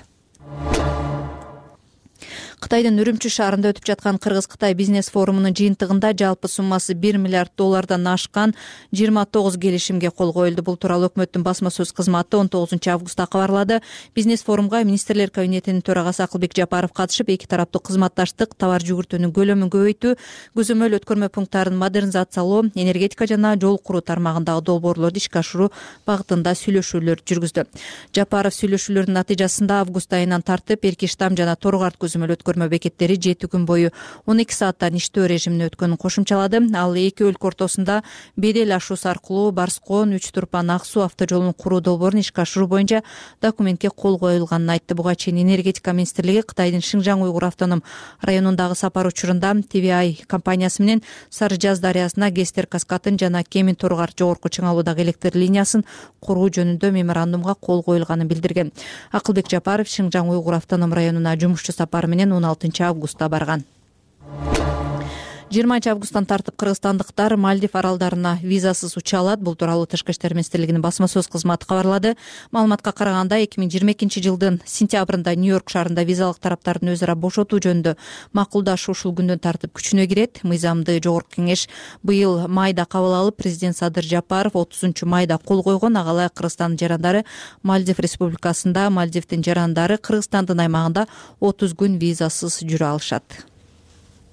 Кытайдын Үрүмчү шаарында өтүп жаткан Кыргыз-Кытай бизнес форумунун жыйынтыгында жалпы суммасы бир миллиард доллардан ашкан жыйырма тогуз келишимге кол коюлду. Бул тууралуу өкмөттүн басма сөз кызматы он тогузунчу августта кабарлады. Бизнес форумга министрлер кабинетинин төрагасы Акылбек Жапаров катышып, эки тараптуу кызматташтык, товар жүгүртүүнүн көлөмүн көбөйтүү, көзөмөл өткөрмө пункттарын модернизациялоо, энергетика жана жол куруу тармагындагы долбоорлорду ишке ашыруу багытында сүйлөшүүлөр жүргүздү. Жапаров сүйлөшүүлөрдүн натыйжасында август айынан тартып эрки штам жана торгарт көзөмөл өткөрмө бекеттери жети күн бою он эки сааттан иштөө режимине өткөнүн кошумчалады. Ал эки өлкө ортосунда бедел ашуусу аркылуу Барскон үч Турпан Ак суу автожолун куруу долбоорун ишке ашыруу боюнча документке кол коюлганын айтты. Буга чейин энергетика министрлиги Кытайдын Шинжаң уйгур автоном районундагы сапар учурунда Ти Ви Ай компаниясы менен Сары Жаз дарыясына Гестер каскатын жана Кемин Торгарт жогорку чыңалуудагы электр линиясын куруу жөнүндө меморандумга кол коюлганын билдирген. Акылбек Жапаров Шинжаң уйгур автоном районуна жумушчу сапары менен он алтынчы августта барган. жыйырманчы августтан тартып кыргызстандыктар Мальдив аралдарына визасыз уча алат. Бул тууралуу Тышкы иштер министрлигинин басма сөз кызматы кабарлады. Маалыматка караганда эки миң жыйырма экинчи жылдын сентябрында Нью-Йорк шаарында визалык тараптардын өз ара бошотуу жөнүндө макулдашуу ушул күндөн тартып күчүнө кирет. Мыйзамды жогорку кеңеш быйыл майда кабыл алып, президент Садыр Жапаров отузунчу майда кол койгон. Ага ылайык Кыргызстандын жарандары Мальдив республикасында, Мальдивдин жарандары Кыргызстандын аймагында отуз күн визасыз жүрө алышат.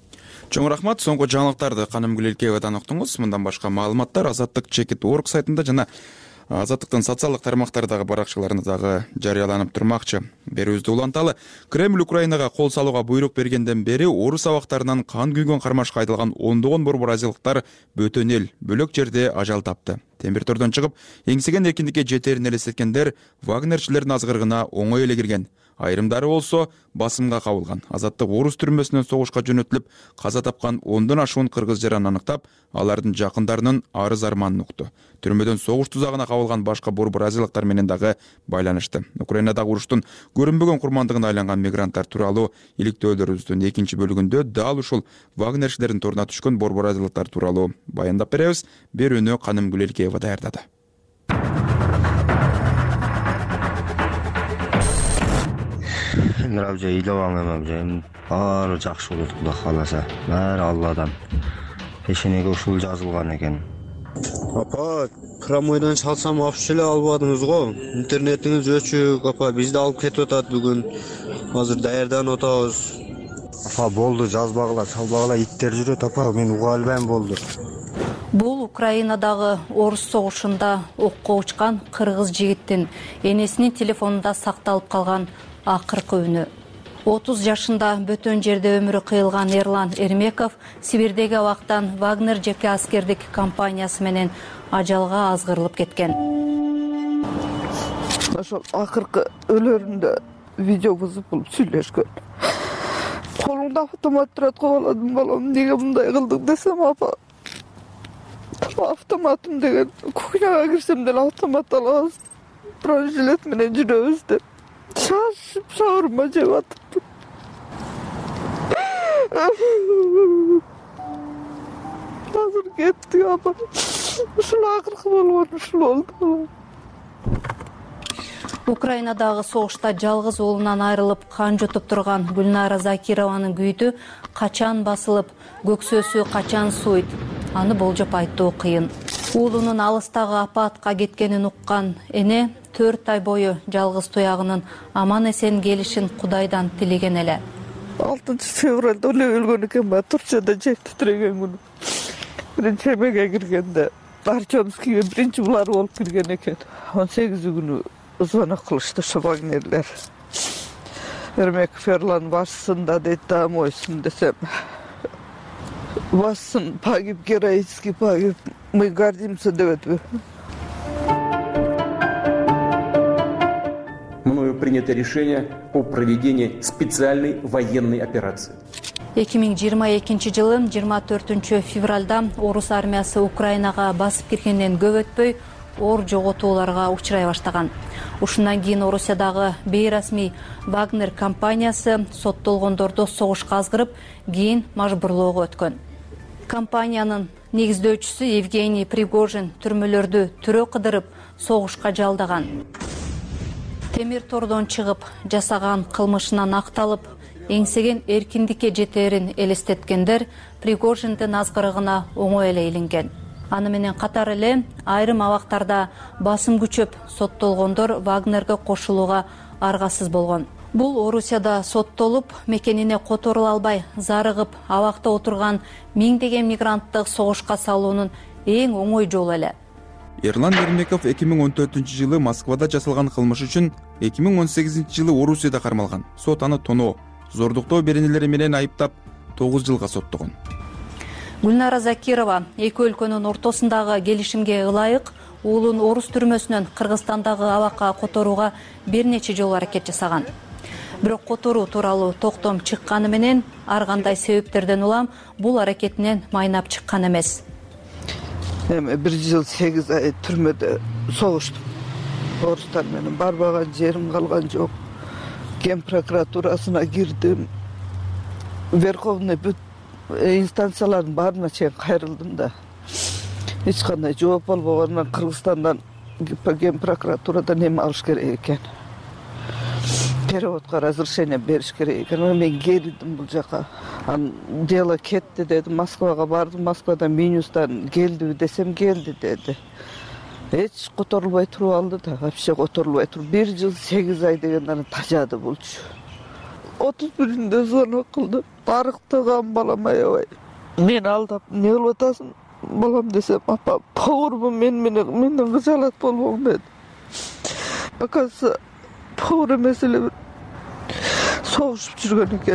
Чоң рахмат. Соңку жаңылыктарды Канымгүл Элкеевадан уктуңуз. Мындан башка маалыматтар азаттык чекит точка орг сайтында жана Азаттыктын социалдык тармактардагы баракчаларында дагы жарыяланып турмакчы. Берүүбүздү уланталы. Кремль Украинага кол салууга буйрук бергенден бери орус абактарынан кан күйгөн кармашка айдалган ондогон борборазилыктар бөтөн эл, бөлөк жерде ажал тапты. Темир тордон чыгып, эңсеген эркиндикке жетерин элестеткендер вагнерчилердин азгырыгына оңой эле кирген. Айрымдары болсо басымга кабылган. Азаттык орус түрмөсүнөн согушка жөнөтүлүп, каза тапкан ондон ашуун кыргыз жаран аныктап, алардын жакындарынын арыз арманын укту. Түрмөдөн согуш тузагына кабылган башка борборазилыктар менен дагы байланышты. Украинадагы уруштун көрүнбөгөн курмандыгына айланган мигранттар тууралуу иликтөөлөрүбүздүн экинчи бөлүгүндө дал ушул вагнерчилердин торуна түшкөн борборазилыктар тууралуу баяндап беребиз. Берүүнү Канымгүл Элкеева даярдады. Эмир абжай ыйлабаң эми абжайым баары жакшы болот Кудай кааласа. Баары Алладан. Пешенеге ушул жазылган экен. Апа, промойдон чалсам вообще эле албадыңыз го. Интернетиңиз өчүк, апа, бизди алып кетип атат бүгүн. Азыр даярданып атабыз. Апа, болду, жазбагыла, чалбагыла, иттер жүрөт, апа, мен уга албайм болду. Бул Украинадагы орус согушунда окко учкан кыргыз жигиттин энесинин телефонунда сакталып калган акыркы үнү. отуз жашында бөтөн жерде өмүрү кыйылган Эрлан Эрмеков Сибирдеги абактан Вагнер жеке аскердик компаниясы менен ажалга азгырылып кеткен. Ошол акыркы өлөрүндө видео бузуп болуп сүйлөшкөн. Колуңда автомат турат кобаладым балам, эмнеге мындай кылдың десем, апа, автоматым деген кухняга кирсем деле автомат алабыз, бронежилет менен жүрөбүз деп шашып шаурма жеп атыптыр. Азыр кеттик, апа. Ушул акыркы болгон ушул болду. Украинадагы согушта жалгыз уулунан айрылып кан жутуп турган Гүлнара Закированын күйдү качан басылып, көксөсү качан суйт, аны болжоп айтуу кыйын. Уулунун алыстагы апатка кеткенин уккан эне төрт ай бою жалгыз туягынын аман эсен келишин Кудайдан тилеген эле. алтынчы февралда эле өлгөн экен, ба Турцияда жер титиреген күнү. Биринчи эмеге киргенде Артемскийге биринчи булар болуп кирген экен. он сегизи күнү звонок кылышты ошо вагнерлер. Эрмеков Эрлан бассын да дейт, домойсун десем. Бассын, погиб героический, погиб. Мы гордимся деп өтпү. Мною принято решение о проведении специальной военной операции. эки миң жыйырма экинчи жылы жыйырма төртүнчү февралда орус армиясы Украинага басып киргенден көп өтпөй оор жоготууларга учурай баштаган. Ушундан кийин Орусиядагы бейрасмий Вагнер компаниясы соттолгондорду согушка азгырып, кийин мажбурлоого өткөн. Компаниянын негиздөөчүсү Евгений Пригожин түрмөлөрдү түрө кыдырып согушка жалдаган. Темир тордон чыгып, жасаган кылмышынан акталып, эңсеген эркиндикке жетерин элестеткендер Пригожиндин азгырыгына оңой эле илинген. Аны менен катар эле айрым абактарда басым күчөп соттолгондор Вагнерге кошулууга аргасыз болгон. Бул Орусияда соттолуп, мекенине которула албай, зарыгып, абакта отурган миңдеген мигранттык согушка салуунун эң оңой жолу эле. Эрлан Эрмеков эки миң он төртүнчү жылы Москвада жасалган кылмыш үчүн эки миң он сегизинчи жылы Орусияда кармалган. Сот аны тоноо, зордуктоо беренелери менен айыптап тогуз жылга соттогон. Гүлнара Закирова эки өлкөнүн ортосундагы келишимге ылайык уулун орус түрмөсүнөн Кыргызстандагы абакка которууга бир нече жолу аракет жасаган. Бирок которуу тууралуу токтом чыкканы менен ар кандай себептерден улам бул аракетинен майнап чыккан эмес. Эми бир жыл сегиз ай түрмөдө согуштум. Орустар менен барбаган жерим калган жок. Ген прокуратурасына кирдим. Верховный инстанциялардын баарына чейин кайрылдым да. Эч кандай жооп албагандан Кыргызстандан ген прокуратурадан эме алыш керек экен. Переводко разрешение бериш керек экен. Мен келдим бул жака. Дело кетти деди. Москвага бардым. Москвадан Минюстан келдиби десем келди деди. Эч которулбай туруп алды да, вообще которулбай туруп. бир жыл сегиз ай деген аны тажады булчу. отуз биринде звонок кылды. Арыктаган балам аябай. Мени алдап, "Не кылып атасың, балам?" десем, "Апа, повармын, мен менен менден кыжалат болбоң" dedi. Оказывается, повар эмес эле бир согушуп жүргөн экен.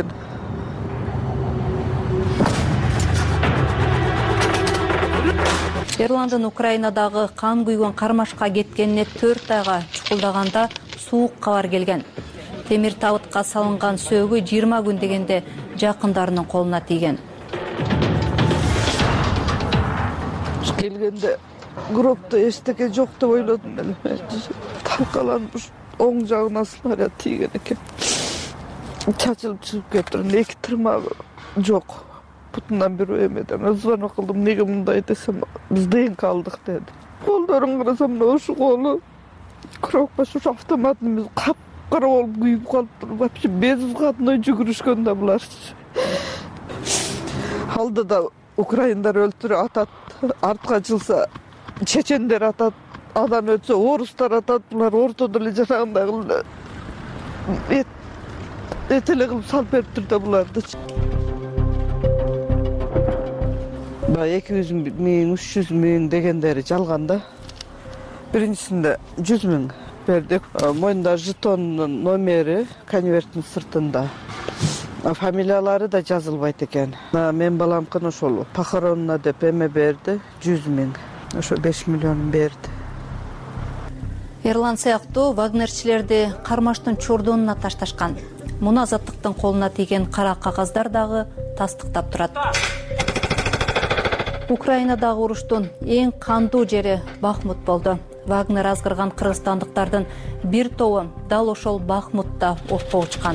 Эрландын Украинадагы кан күйгөн кармашка кеткенине төрт айга чукулдаганда суук кабар келген. Темир табытка салынган сөөгү жыйырма күн дегенде жакындарынын колуна тийген. Келгенде гробто эчтеке жок деп ойлодум мен. Талкаланып оң жагына снаряд тийген экен. Чачылып чыгып кетти. Эки тырмагы жок. Бутунан бир эмеден звонок кылдым. Неге мындай десем, биз ДНК алдык dedi. Колдорун карасам, мына ушу колу кропка ушу автоматыбыз капкара болуп күйүп калыптыр. Вообще безвзгатной жүгүрүшкөн да булар. Алдыда украиндар өлтүрүп атат, артка жылса чечендер атат, адам өтсө орустар атат. Булар ортодо эле жанагындай эт этеле кылып салып бериптир да буларды. эки жүз миң, үч жүз миң дегендери жалган да. Биринчисинде жүз миң бердик. Моюнда жетондун номери конверттин сыртында. Фамилиялары да жазылбайт экен. Мен баламкын ошол похоронуна деп эме берди, жүз миң. Ошо беш миллион берди. Эрлан сыяктуу вагнерчилерди кармаштын чордонуна ташташкан. Муну Азаттыктын колуна тийген кара кагаздар дагы тастыктап турат. Украинадагы уруштун эң кандуу жери Бахмут болду. Вагнер азгырган кыргызстандыктардын бир тобу дал ошол Бахмутта окко учкан.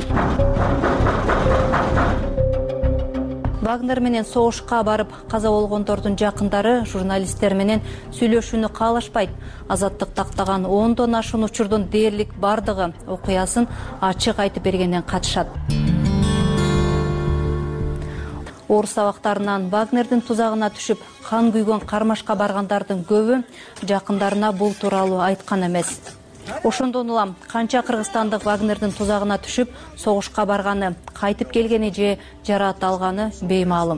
Вагнер менен согушка барып каза болгондордун жакындары журналисттер менен сүйлөшүүнү каалашпайт. Азаттык тактаган ондон ашуун учурдун дээрлик бардыгы окуясын ачык айтып бергенден катышат. Орус абактарынан Вагнердин тузагына түшүп, кан күйгөн кармашка баргандардын көбү жакындарына бул тууралуу айткан эмес. Ошондон улам канча кыргызстандык Вагнердин тузагына түшүп, согушка барганы, кайтып келгени же жараат алганы беймаалым.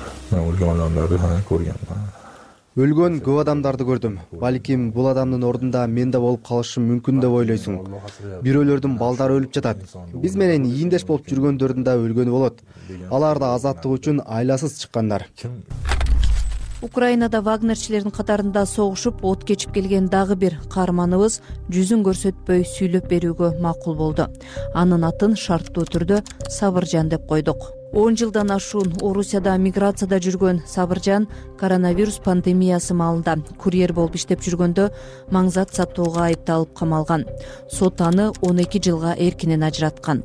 Өлгөн көп адамдарды көрдүм. Балким бул адамдын ордунда мен да болуп калышым мүмкүн деп ойлойсуң. Бирөөлөрдүн балдары өлүп жатат. Биз менен ийиндеш болуп жүргөндөрдүн да өлгөнү болот. Алар да азаттык үчүн айласыз чыккандар. Украинада вагнерчилердин катарында согушуп, от кечип келген дагы бир каарманыбыз жүзүн көрсөтпөй сүйлөп берүүгө макул болду. Анын атын шарттуу түрдө Сабыржан деп койдук. он жылдан ашуун Орусияда миграцияда жүргөн Сабыржан коронавирус пандемиясы маалында курьер болуп иштеп жүргөндө маңзат сатууга айыпталып камалган. Сот аны он эки жылга эркинен ажыраткан.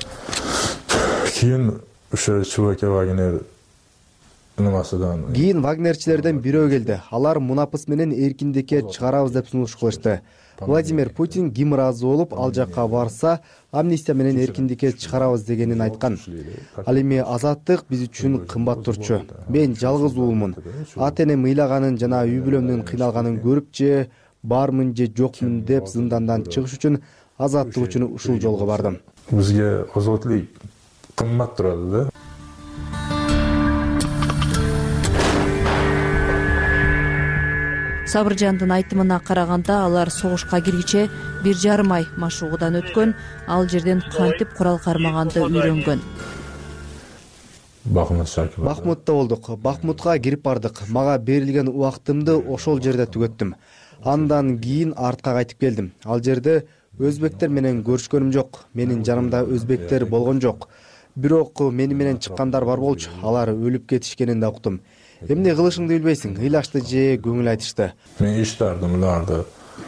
Кийин ошо чубаке Вагнер Кийин вагнерчилерден бирөө келди. Алар мунапыс менен эркиндикке чыгарабыз деп сунуш кылышты. Владимир Путин ким ыраазы болуп, ал жакка барса, амнистия менен эркиндикке чыгарабыз дегенин айткан. Ал эми азаттык биз үчүн кымбат турчу. Мен жалгыз уулмун. Ата энем ыйлаганын жана үй бүлөмдүн кыйналганын көрүп же бармын же жокмун деп зындандан чыгыш үчүн азаттык үчүн ушул жолго бардым. Бизге азаттык кымбат турат да. Сабыржандын айтымына караганда, алар согушка киргиче бир жарым ай машыгуудан өткөн, ал жерден кантип курал кармаганды үйрөнгөн. Бахмутта болдук. Бахмутка кирип бардык. Мага берилген убактымды ошол жерде түгөттүм. Андан кийин артка кайтып келдим. Ал жерде өзбектер менен көрүшкөнүм жок. Менин жанымда өзбектер болгон жок. Бирок мени менен чыккандар бар болчу. Алар өлүп кетишкенин да уктум. Эмне кылышыңды билбейсиң, ыйлашты же көңүл айтышты. Мен иштардым уларды.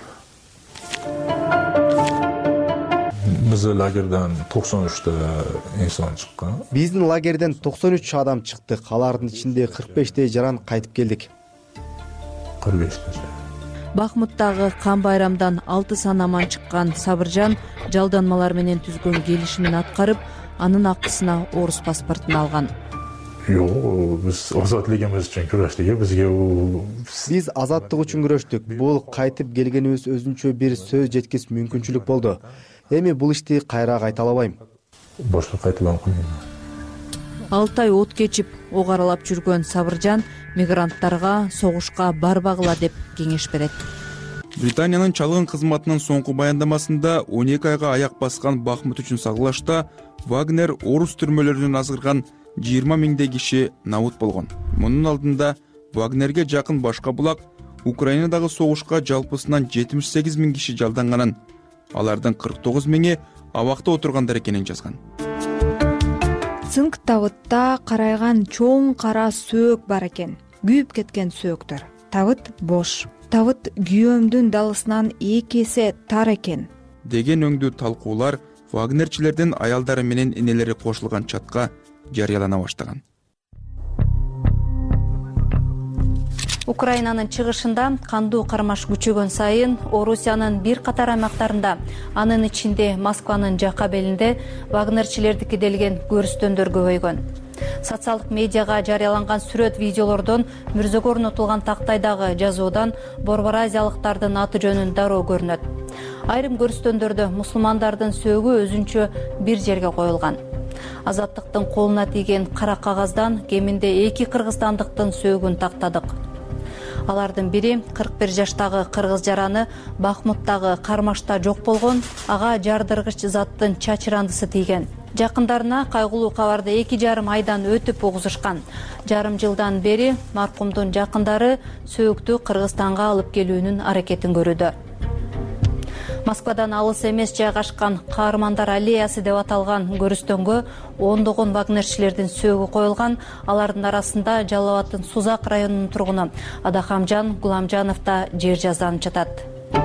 Биз лагерден токсон үчтө инсан чыккан. Биздин лагерден токсон үч адам чыкты. Алардын ичинде кырк бештей жаран кайтып келдик. кырк бештей. Бахмуттагы кан байрамдан алты сан аман чыккан Сабыржан жалданмалар менен түзгөн келишимин аткарып, анын акысына орус паспортун алган. Yok, biz azatligimiz için kurashdik. Bizga u Биз азаттык үчүн күрөштүк. Бул кайтып келгенибиз өзүнчө бир сөз жеткис мүмкүнчүлүк болду. Эми бул ишти кайра кайта албайм. башка кайтып алган. алты ай от кечип ок аралап жүргөн Сабыржан мигранттарга согушка барбагыла деп кеңеш берет. Британиянын чалгын кызматынын соңку баяндамасында он эки айга аяк баскан Бахмут үчүн сагылашта Вагнер орус түрмөлөрүнөн азгырган жыйырма миңдей киши набут болгон. Мунун алдында Вагнерге жакын башка булак Украинадагы согушка жалпысынан жетимиш сегиз миң киши жалданганын, алардын кырк тогуз миңи абакта отургандар экенин жазган. Цинк табытта карайган чоң кара сөөк бар экен. Күйүп кеткен сөөктөр. Табыт бош. Табыт күйөөмдүн далысынан эки эсе тар экен деген өңдүү талкуулар вагнерчилердин аялдары менен энелери кошулган чатка жарыялана баштаган. Украинанын чыгышында кандуу кармаш күчөгөн сайын Орусиянын бир катар аймактарында, анын ичинде Москванын жакка белинде вагнерчилердики делген көрүстөндөр көбөйгөн. Социалдык медиага жарыяланган сүрөт видеолордон мүрзөгө орнотулган тактайдагы жазуудан борбор азиялыктардын аты жөнүн дароо көрүнөт. Айрым көрүстөндөрдө мусулмандардын сөөгү өзүнчө бир жерге коюлган. Азаттыктын колуна тийген кара кагаздан кеминде эки кыргызстандыктын сөөгүн тактадык. Алардын бири кырк бир жаштагы кыргыз жараны Бахмуттагы кармашта жок болгон, ага жардыргыч заттын чачырандысы тийген. Жакындарына кайгылуу кабарды эки жарым айдан өтүп угузушкан. Жарым жылдан бери маркумдун жакындары сөөктү Кыргызстанга алып келүүнүн аракетин көрүүдө. Москвадан алыс эмес жайгашкан Каармандар аллеясы деп аталган көрүстөнгө ондогон вагнерчилердин сөөгү коюлган. Алардын арасында Жалал Абаддын Сузак районунун тургуну Адахамжан Гуламжанов да жер жазданып жатат.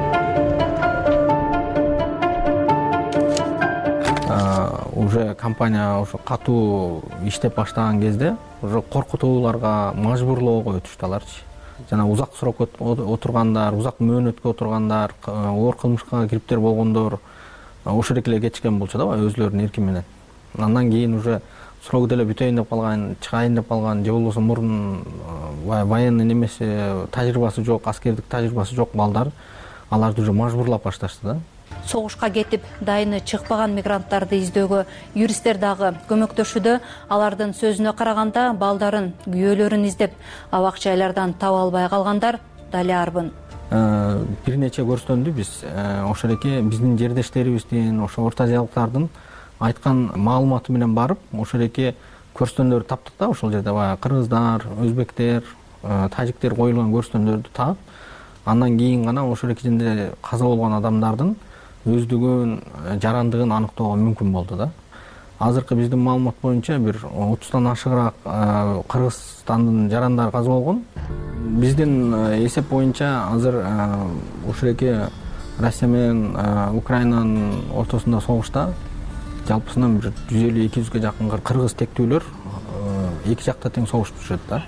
Уже компания ошо катуу иштеп баштаган кезде уже коркутууларга мажбурлоого өтүштү аларчы. Жана узак срок отургандар, узак мөөнөткө отургандар, оор кылмышка кириптер болгондор ошол эле кетишкен болчу да, өзүлөрүнүн эрки менен. Андан кийин уже срок деле бүтөйүн деп калган, чыгайын деп калган, же болбосо мурун военный немесе тажрыйбасы жок, аскердик тажрыйбасы жок балдар аларды уже мажбурлап башташты да. Согушка кетип дайыны чыкпаган мигранттарды издөөгө юристтер дагы көмөктөшүүдө. Алардын сөзүнө караганда балдарын, күйөөлөрүн издеп, абак жайлардан таба албай калгандар дали арбын. Бир нече көрсөттү биз ошол эки биздин жердештерибиздин, ошо орто азиялыктардын айткан маалыматы менен барып, ошол эки көрсөттөндөрдү таптык да, ошол жерде баягы кыргыздар, өзбектер, тажиктер коюлган көрсөттөндөрдү таап, андан кийин гана ошол эки жерде каза болгон адамдардын өздүгүн, жарандыгын аныктоого мүмкүн болду да. Азыркы биздин маалымат боюнча бир отуздан ашыгыраак Кыргызстандын жарандары каза болгон. Биздин эсеп боюнча азыр ушул эки Россия менен Украинанын ортосунда согушта жалпысынан бир жүз элүү эки жүзгө жакын кыргыз тектүүлөр эки жакта тең согушуп жүрөт да.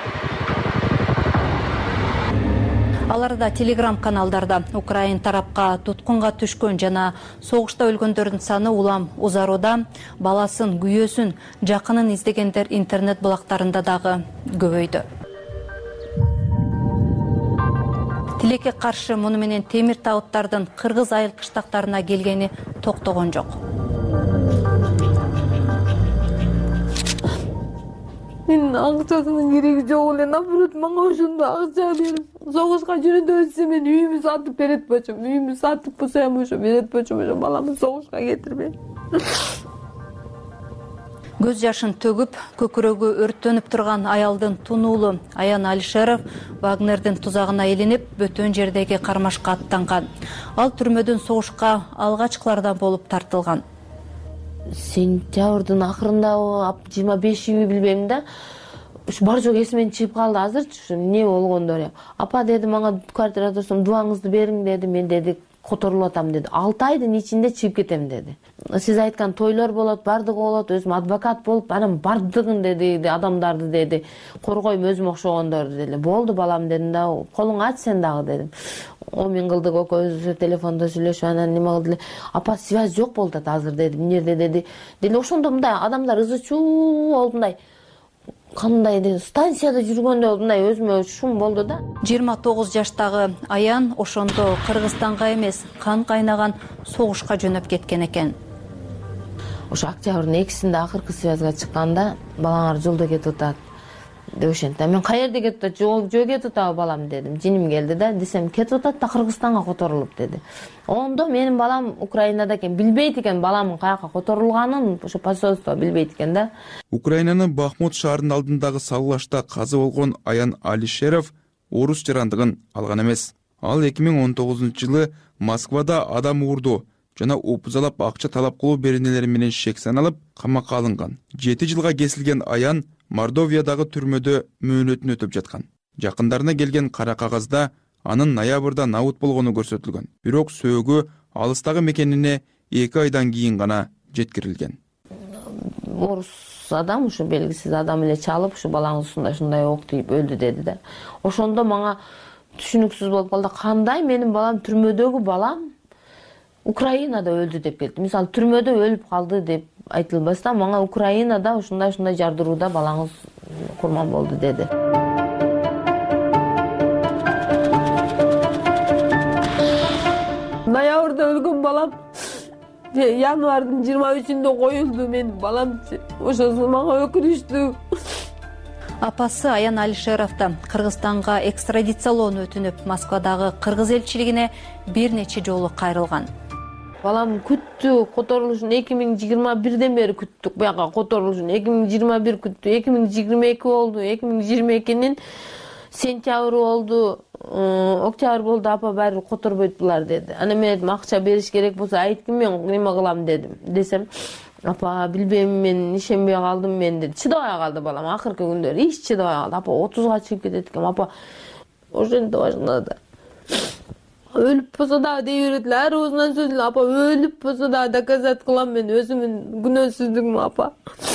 Аларда телеграм каналдарда Украин тарапка туткунга түшкөн жана согушта өлгөндөрдүн саны улам узарууда, баласын, күйөөсүн, жакынын издегендер интернет булактарында дагы көбөйдү. Тилекке каршы муну менен темир табыттардын кыргыз айыл кыштактарына келгени токтогон жок. Менин акчасынын кереги жок эле, наоборот, мага ошондо акча берип, согушка жүрөндө өтсө мен үйүмдү сатып берет болчумун. Үйүмдү сатып болсо эми ошо берет болчумун, ошо баламды согушка кетирбей. Көз жашын төгүп, көкүрөгү өрттөнүп турган аялдын тунуулу Аян Алишеров Вагнердин тузагына илинип, бөтөн жердеги кармашка аттанган. Ал түрмөдөн согушка алгачкылардан болуп тартылган. Сентябрдын акырында жыйырма бешиби билбейм да. Ушу бар жок эсимден чыгып калды азырчы, эмне болгондор. Апа деди, мага квартира турсам дубаңызды бериң деди. Мен деди, которулуп атам деди. алты айдын ичинде чыгып кетем деди. Сиз айткан тойлор болот, бардыгы болот, өзүм адвокат болуп, анан бардыгын деди, адамдарды деди, коргойм өзүм окшогондорду деди. Болду балам дедим да, колуң ач сен дагы дедим. он миң кылдык экөөбүз телефондо сүйлөшүп, анан неме кылды. Апа связь жок болуп атат азыр деди. Эмне деди. Деди ошондо мындай адамдар ызы чуу болуп мындай кандай деди, станцияда жүргөндө мындай өзүмө шум болду да. жыйырма тогуз жаштагы Аян ошондо Кыргызстанга эмес, кан кайнаган согушка жөнөп кеткен экен. ошо октябрдын экисинде акыркы связьга чыкканда балаңар жолдо кетип атат деп ошентти. Мен каерде кетип атат? Жок, жөө кетип атабы балам дедим. Жиним келди да, десем кетип атат да Кыргызстанга которулуп деди. Ондо менин балам Украинада экен, билбейт экен баламдын каяка которулганын, ошо посольство билбейт экен да. Украинанын Бахмут шаарынын алдындагы саллашта каза болгон Аян Алишеров орус жарандыгын алган эмес. Ал эки миң он тогузунчу жылы Москвада адам уурдоо жана опузалап акча талап кылуу беренелери менен шек саналып камакка алынган. жети жылга кесилген Аян Мордовиядагы түрмөдө мөөнөтүн өтөп жаткан. Жакындарына келген кара кагазда анын ноябрда набут болгону көрсөтүлгөн. Бирок сөөгү алыстагы мекенине эки айдан кийин гана жеткирилген. Орус адам, ушу белгисиз адам эле чалып, ушу балаңыз ушундай ушундай ок тийип өлдү деди да. Ошондо мага түшүнүксүз болуп калды. Кандай менин балам, түрмөдөгү балам Украинада өлдү деп келди. Мисалы түрмөдө өлүп калды деп айтылбастан мага Украинада ушундай ушундай жардырууда балаңыз курман болду деди. Ноябрда өлгөн балам январдын жыйырма үчүндө коюлду менин балам. Ошосу мага өкүнүчтүү. Апасы Аян Алишеровду Кыргызстанга экстрадициялоону өтүнүп, Москвадагы кыргыз элчилигине бир нече жолу кайрылган. Балам күттү которулушун эки миң жыйырма бирден бери күттүк. Буяка которулушун эки миң жыйырма бир күттү, эки миң жыйырма эки болду, эки миң жыйырма экинин сентябры болду, октябрь болду, апа баары которбойт булар деди. Ана мен айттым, акча бериш керек болсо айткын, мен неме кылам дедим. Десем, апа билбейм, мен ишенбей калдым мен деди. Чыдабай калды балам, акыркы күндөрү эч чыдабай калды. Апа отузга чыгып кетет экен, апа ошентип башында өлүп болсо да дей берет эле, ар оозунан сөзүн, апа өлүп болсо да доказать кылам мен өзүмдүн күнөөсүздүгүмө, апа.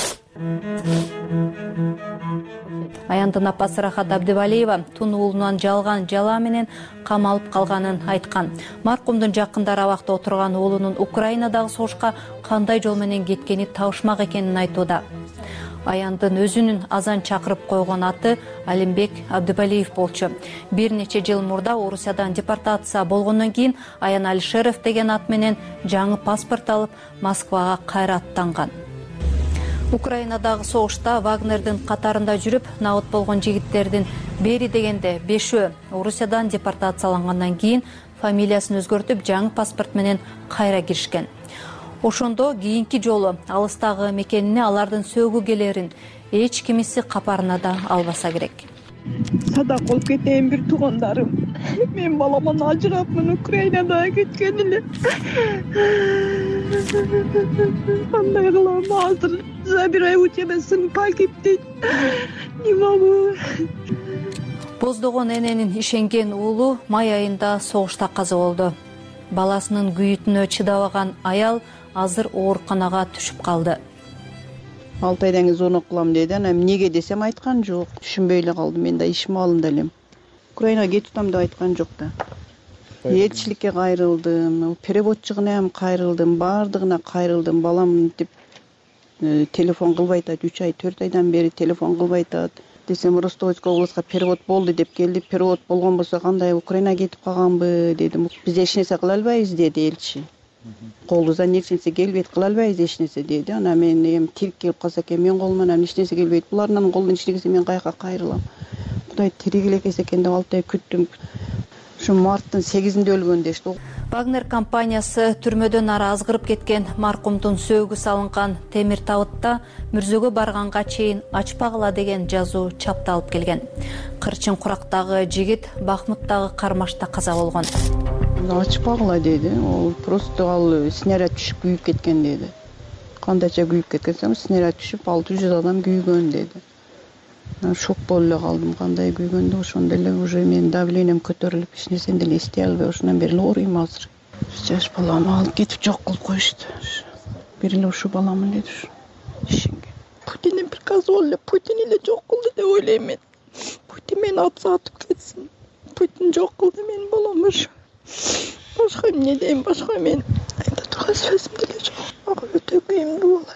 Аяндын апасы Рахат Абдыбалиева тун уулунан жалган жала менен камалып калганын айткан. Маркумдун жакындары абакта отурган уулунун Украинадагы согушка кандай жол менен кеткени табышмак экенин айтууда. Аяндын өзүнүн азан чакырып койгон аты Алимбек Абдыбалиев болчу. Бир нече жыл мурда Орусиядан депортация болгондон кийин Аян Алишеров деген ат менен жаңы паспорт алып Москвага кайра аттанган. Украинадагы согушта Вагнердин катарында жүрүп, набыт болгон жигиттердин бери дегенде бешөө Орусиядан депортациялангандан кийин фамилиясын өзгөртүп, жаңы паспорт менен кайра киришкен. Ошондо кийинки жолу алыстагы мекенине алардын сөөгү келерин эч кимиси капарына да албаса керек. Садак болуп кетейин бир туугандарым. Мен баламан ажырапмын, Украинада кеткен эле. Кандай кылам азыр? Забирай у тебя сын погиб дейт. Не могу. Боздогон эненин ишенген уулу май айында согушта каза болду. Баласынын күйүтүнө чыдабаган аял азыр ооруканага түшүп калды. алты айдан кийин звонок кылам деди. Анан эмнеге десем айткан жок. Түшүнбөй эле калдым. Мен да ишим алында элем. Украинага кетип атам деп айткан жок да. Элчиликке кайрылдым, переводчугуна ham кайрылдым, баардыгына кайрылдым. Балам деп телефон кылбай атат, үч ай, төрт айдан бери телефон кылбай атат. Десем Ростовская областка перевод болду деп келди. Перевод болгон болсо кандай Украинага кетип калганбы дедим. Биз эч нерсе кыла албайбыз деди элчи. Колубуздан эч нерсе келбейт, кыла албайбыз эч нерсе деди. Анан мен эми тирип келип калса экен, мен колуман эч нерсе келбейт. Булардын колунан эч нерсе мен каяка кайрылам. Кудай тирик эле экен экен деп алты ай күттүм. Ушу марттын сегизинде өлгөн дешти. Вагнер компаниясы түрмөдөн ары азгырып кеткен маркумдун сөөгү салынган темир табытта мүрзөгө барганга чейин ачпагыла деген жазуу чапталып келген. Кырчын курактагы жигит Бахмуттагы кармашта каза болгон. Ачпагыла деди. Ол просто ал снаряд түшүп күйүп кеткен деди. Кандайча күйүп кеткен, снаряд түшүп алты жүз адам күйгөн деди. Шок болуп эле калдым, кандай күйгөндө. Ошондо эле уже менин давлением көтөрүлүп, эч нерсени деле эстей албай, ошондон бери эле ооруйм азыр. Жаш баламды алып кетип жок кылып коюшту. Бир эле ушу балам эле ишенген. Путиндин приказы болду эле, Путин эле жок кылды деп ойлойм мен. Путин мени атса атып кетсин. Путин жок кылды менин баламды. Башка эмне дейм, башка мен айта турган сөзүм деле жок. Ага өтө күйүмдүү болот.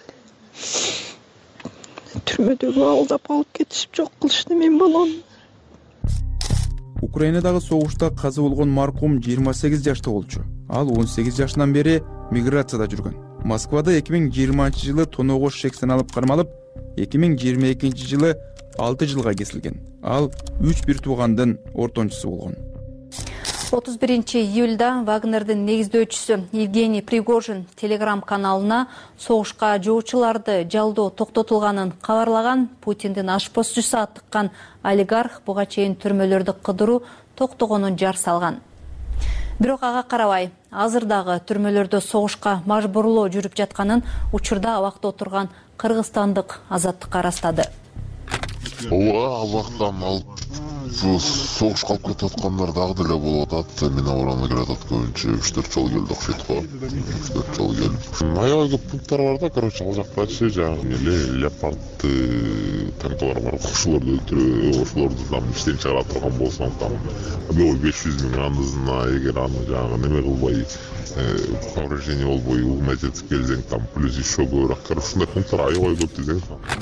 Түрмөдөгү алдап алып кетишип жок кылышты мен балам. Украинадагы согушта каза болгон маркум жыйырма сегиз жашта болчу. Ал он сегиз жашынан бери миграцияда жүргөн. Москвада эки миң жыйырманчы жылы тоноого шек саналып кармалып, эки миң жыйырма экинчи жылы алты жылга кесилген. Ал үч бир туугандын ортончусу болгон. отуз биринчи июлда Вагнердин негиздөөчүсү Евгений Пригожин Telegram каналына согушка жоочуларды жалдоо токтотулганын кабарлаган Путиндин ашпозчусу аттыккан олигарх буга чейин түрмөлөрдү кыдыруу токтогонун жар салган. Бирок ага карабай, азыр дагы түрмөлөрдө согушка мажбурлоо жүрүп жатканын учурда абакта отурган кыргызстандык Азаттыкка ырастады. Ооба, абактан алып согушка алып кетип аткандар дагы деле болуп атат. Мен абарана келатат көбүнчө үч төрт жол келди окшойт го. үч төрт жол келди. Аябай көп пункттар бар да, короче, ал жактачы жанагы эле леопардты танкалар бар, ошолорду өлтүрүп, ошолорду там иштен чыгара турган болсоң, там беш жүз миң андызына эгер аны жанагы неме кылбай, повреждение болбой улмай жетип келсең, там плюс еще көбүрөөк. Короче, ушундай пункттар аябай көп десең.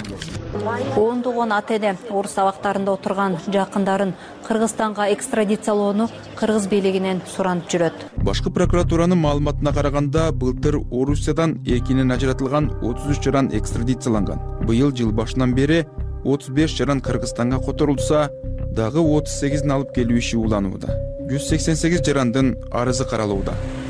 Ондогон ата-эне орус абактарында отурган жакындарын Кыргызстанга экстрадициялоону кыргыз бийлигинен суранып жүрөт. Башкы прокуратуранын маалыматына караганда, былтыр Орусиядан эркинен ажыратылган отуз үч жаран экстрадицияланган. Быйыл жыл башынан бери отуз беш жаран Кыргызстанга которулса, дагы отуз сегизин алып келүү иши уланууда. жүз сексен сегиз жарандын арызы каралууда.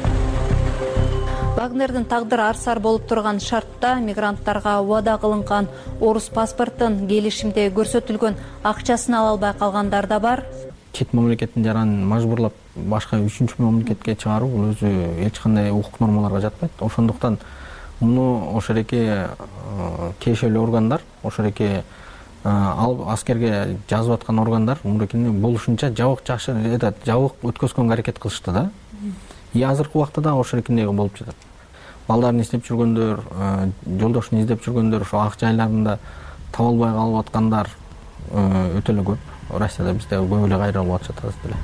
Вагнердин тагдыры арсар болуп турган шартта мигранттарга убада кылынган орус паспортун келишимде көрсөтүлгөн акчасын ала албай калгандар да бар. Чет мамлекеттин жаранын мажбурлап башка үчүнчү мамлекетке чыгаруу бул өзү эч кандай укук нормаларга жатпайт. Ошондуктан муну ошол эки тиешелүү органдар, ошол эки ал аскерге жазып аткан органдар мурекени болушунча жабык жакшы этот жабык өткөзгөнгө аракет кылышты да. И азыркы убакта да ошол экиндеги болуп жатат. Балдарын издеп жүргөндөр, жолдошун издеп жүргөндөр, ошо ак жайларында таба албай калып аткандар өтө эле көп. Россияда бизде көп эле кайрылып атышат азыр деле.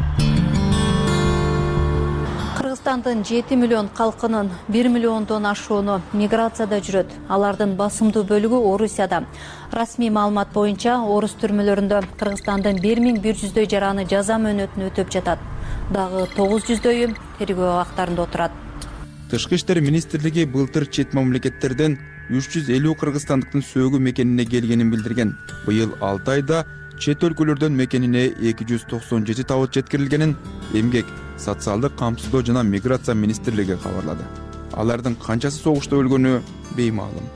Кыргызстандын жети миллион калкынын бир миллиондон ашууну миграцияда жүрөт. Алардын басымдуу бөлүгү Орусияда. Расмий маалымат боюнча орус түрмөлөрүндө Кыргызстандын бир миң бир жүздөй жараны жаза мөөнөтүн өтөп жатат. Дагы тогуз жүздөйү тергөө абактарында отурат. Тышкы иштер министрлиги былтыр чет мамлекеттерден үч жүз элүү кыргызстандыктын сөөгү мекенине келгенин билдирген. Быйыл алты айда чет өлкөлөрдөн мекенине эки жүз токсон жети табыт жеткирилгенин Эмгек, социалдык камсыздоо жана миграция министрлиги кабарлады. Алардын канчасы согушта өлгөнү беймаалым.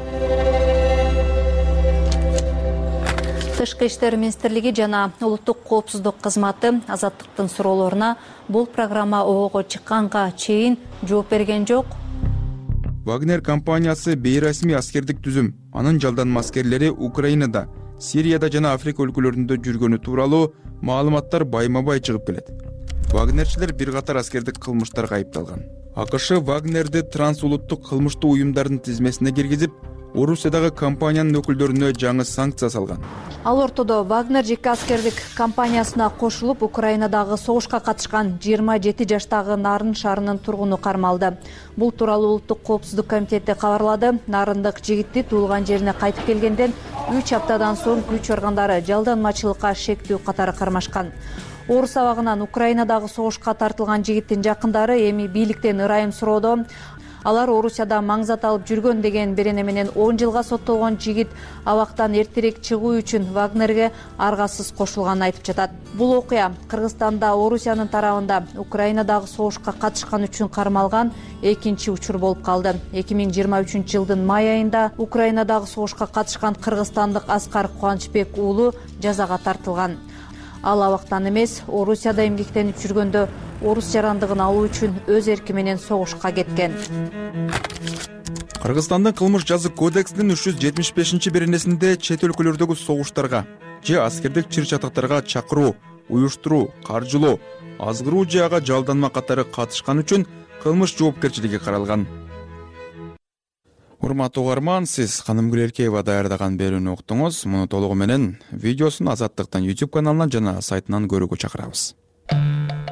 Тышкы иштер министрлиги жана улуттук коопсуздук кызматы Азаттыктын суроолоруна бул программа оого чыкканга чейин жооп берген жок. Вагнер компаниясы бейрасмий аскердик түзүм, анын жалданма аскерлери Украинада, Сирияда жана Африка өлкөлөрүндө жүргөнү тууралуу маалыматтар байма-бай чыгып келет. Вагнерчилер бир катар аскердик кылмыштарга айыпталган. АКШ Вагнерди трансулуттук кылмыштуу уюмдардын тизмесине киргизип, Орусиядагы компаниянын өкүлдөрүнө жаңы санкция салган. Ал ортодо Вагнер жеке аскердик компаниясына кошулуп, Украинадагы согушка катышкан жыйырма жети жаштагы Нарын шаарынын тургуну кармалды. Бул тууралуу Улуттук коопсуздук комитети кабарлады. Нарындык жигитти туулган жерине кайтып келгенден үч аптадан соң күч органдары жалданмачылыкка шектүү катары кармашкан. Орус абагынан Украинадагы согушка тартылган жигиттин жакындары эми бийликтен ырайым суроодо. Алар Орусияда маңзат алып жүргөн деген берене менен он жылга соттолгон жигит абактан эртерээк чыгуу үчүн Вагнерге аргасыз кошулганын айтып жатат. Бул окуя Кыргызстанда Орусиянын тарабында Украинадагы согушка катышкан үчүн кармалган экинчи учур болуп калды. эки миң жыйырма үчүнчү жылдын май айында Украинадагы согушка катышкан кыргызстандык Аскар Кубанычбек уулу жазага тартылган. Ал абактан эмес, Орусияда эмгектенип жүргөндө орус жарандыгын алуу үчүн өз эрки менен согушка кеткен. Кыргызстандын кылмыш жазык кодексинин үч жүз жетимиш бешинчи беренесинде чет өлкөлөрдөгү согуштарга же аскердик чыр-чатактарга чакыруу, уюштуруу, каржылоо, азгыруу же ага жалданма катары катышкан үчүн кылмыш жоопкерчилиги каралган. Урматтуу угарман, сиз Канымгүл Элкеева даярдаган берүүнү уктуңуз. Муну толугу менен видеосун Азаттыктын YouTube каналынан жана сайтынан көрүүгө чакырабыз.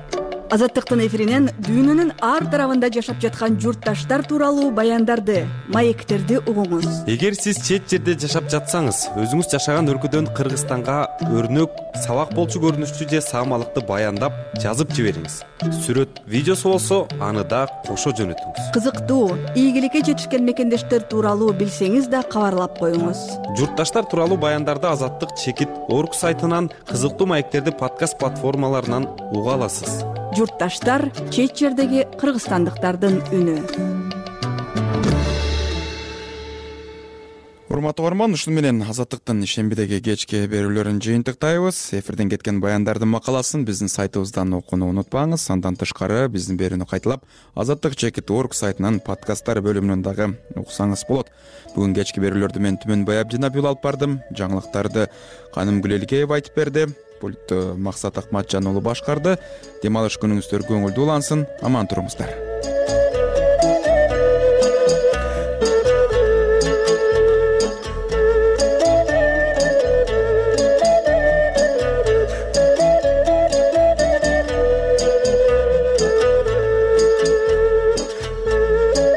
Азаттыктын эфиринен дүйнөнүн ар тарабында жашап жаткан журтташтар тууралуу баяндарды, маектерди угуңуз. Эгер сиз чет жерде жашап жатсаңыз, өзүңүз жашаган өлкөдөн Кыргызстанга өрнөк, сабак болчу көрүнүштүү же саамалыкты баяндап жазып жибериңиз. Сүрөт, видеосу болсо, аны да кошо жөнөтүңүз. Кызыктуу, ийгиликке жетишкен мекендештер тууралуу билсеңиз да кабарлап коюңуз. Журтташтар тууралуу баяндарды Азаттык чекит орг сайтынан, кызыктуу маектерди подкаст платформаларынан уга аласыз. Журтташтар чет жердеги кыргызстандыктардын үнү. Урматтуу угарман, ушуну менен Азаттыктын ишембидеги кечки берүүлөрүн жыйынтыктайбыз. Эфирден кеткен баяндардын макаласын биздин сайтыбыздан окууну унутпаңыз. Андан тышкары биздин берүүнү кайталап Азаттык чекит орг сайтынан подкасттар бөлүмүнөн дагы уксаңыз болот. Бүгүн кечки берүүлөрдү мен Түмөнбай Абдинабил алып бардым. Жаңылыктарды Канымгүл Элкеева айтып берди. Пульт Максат Акматжан уулу башкарды. Дем алыш күнүңүздөр көңүлдүү улансын. Аман туруңуздар.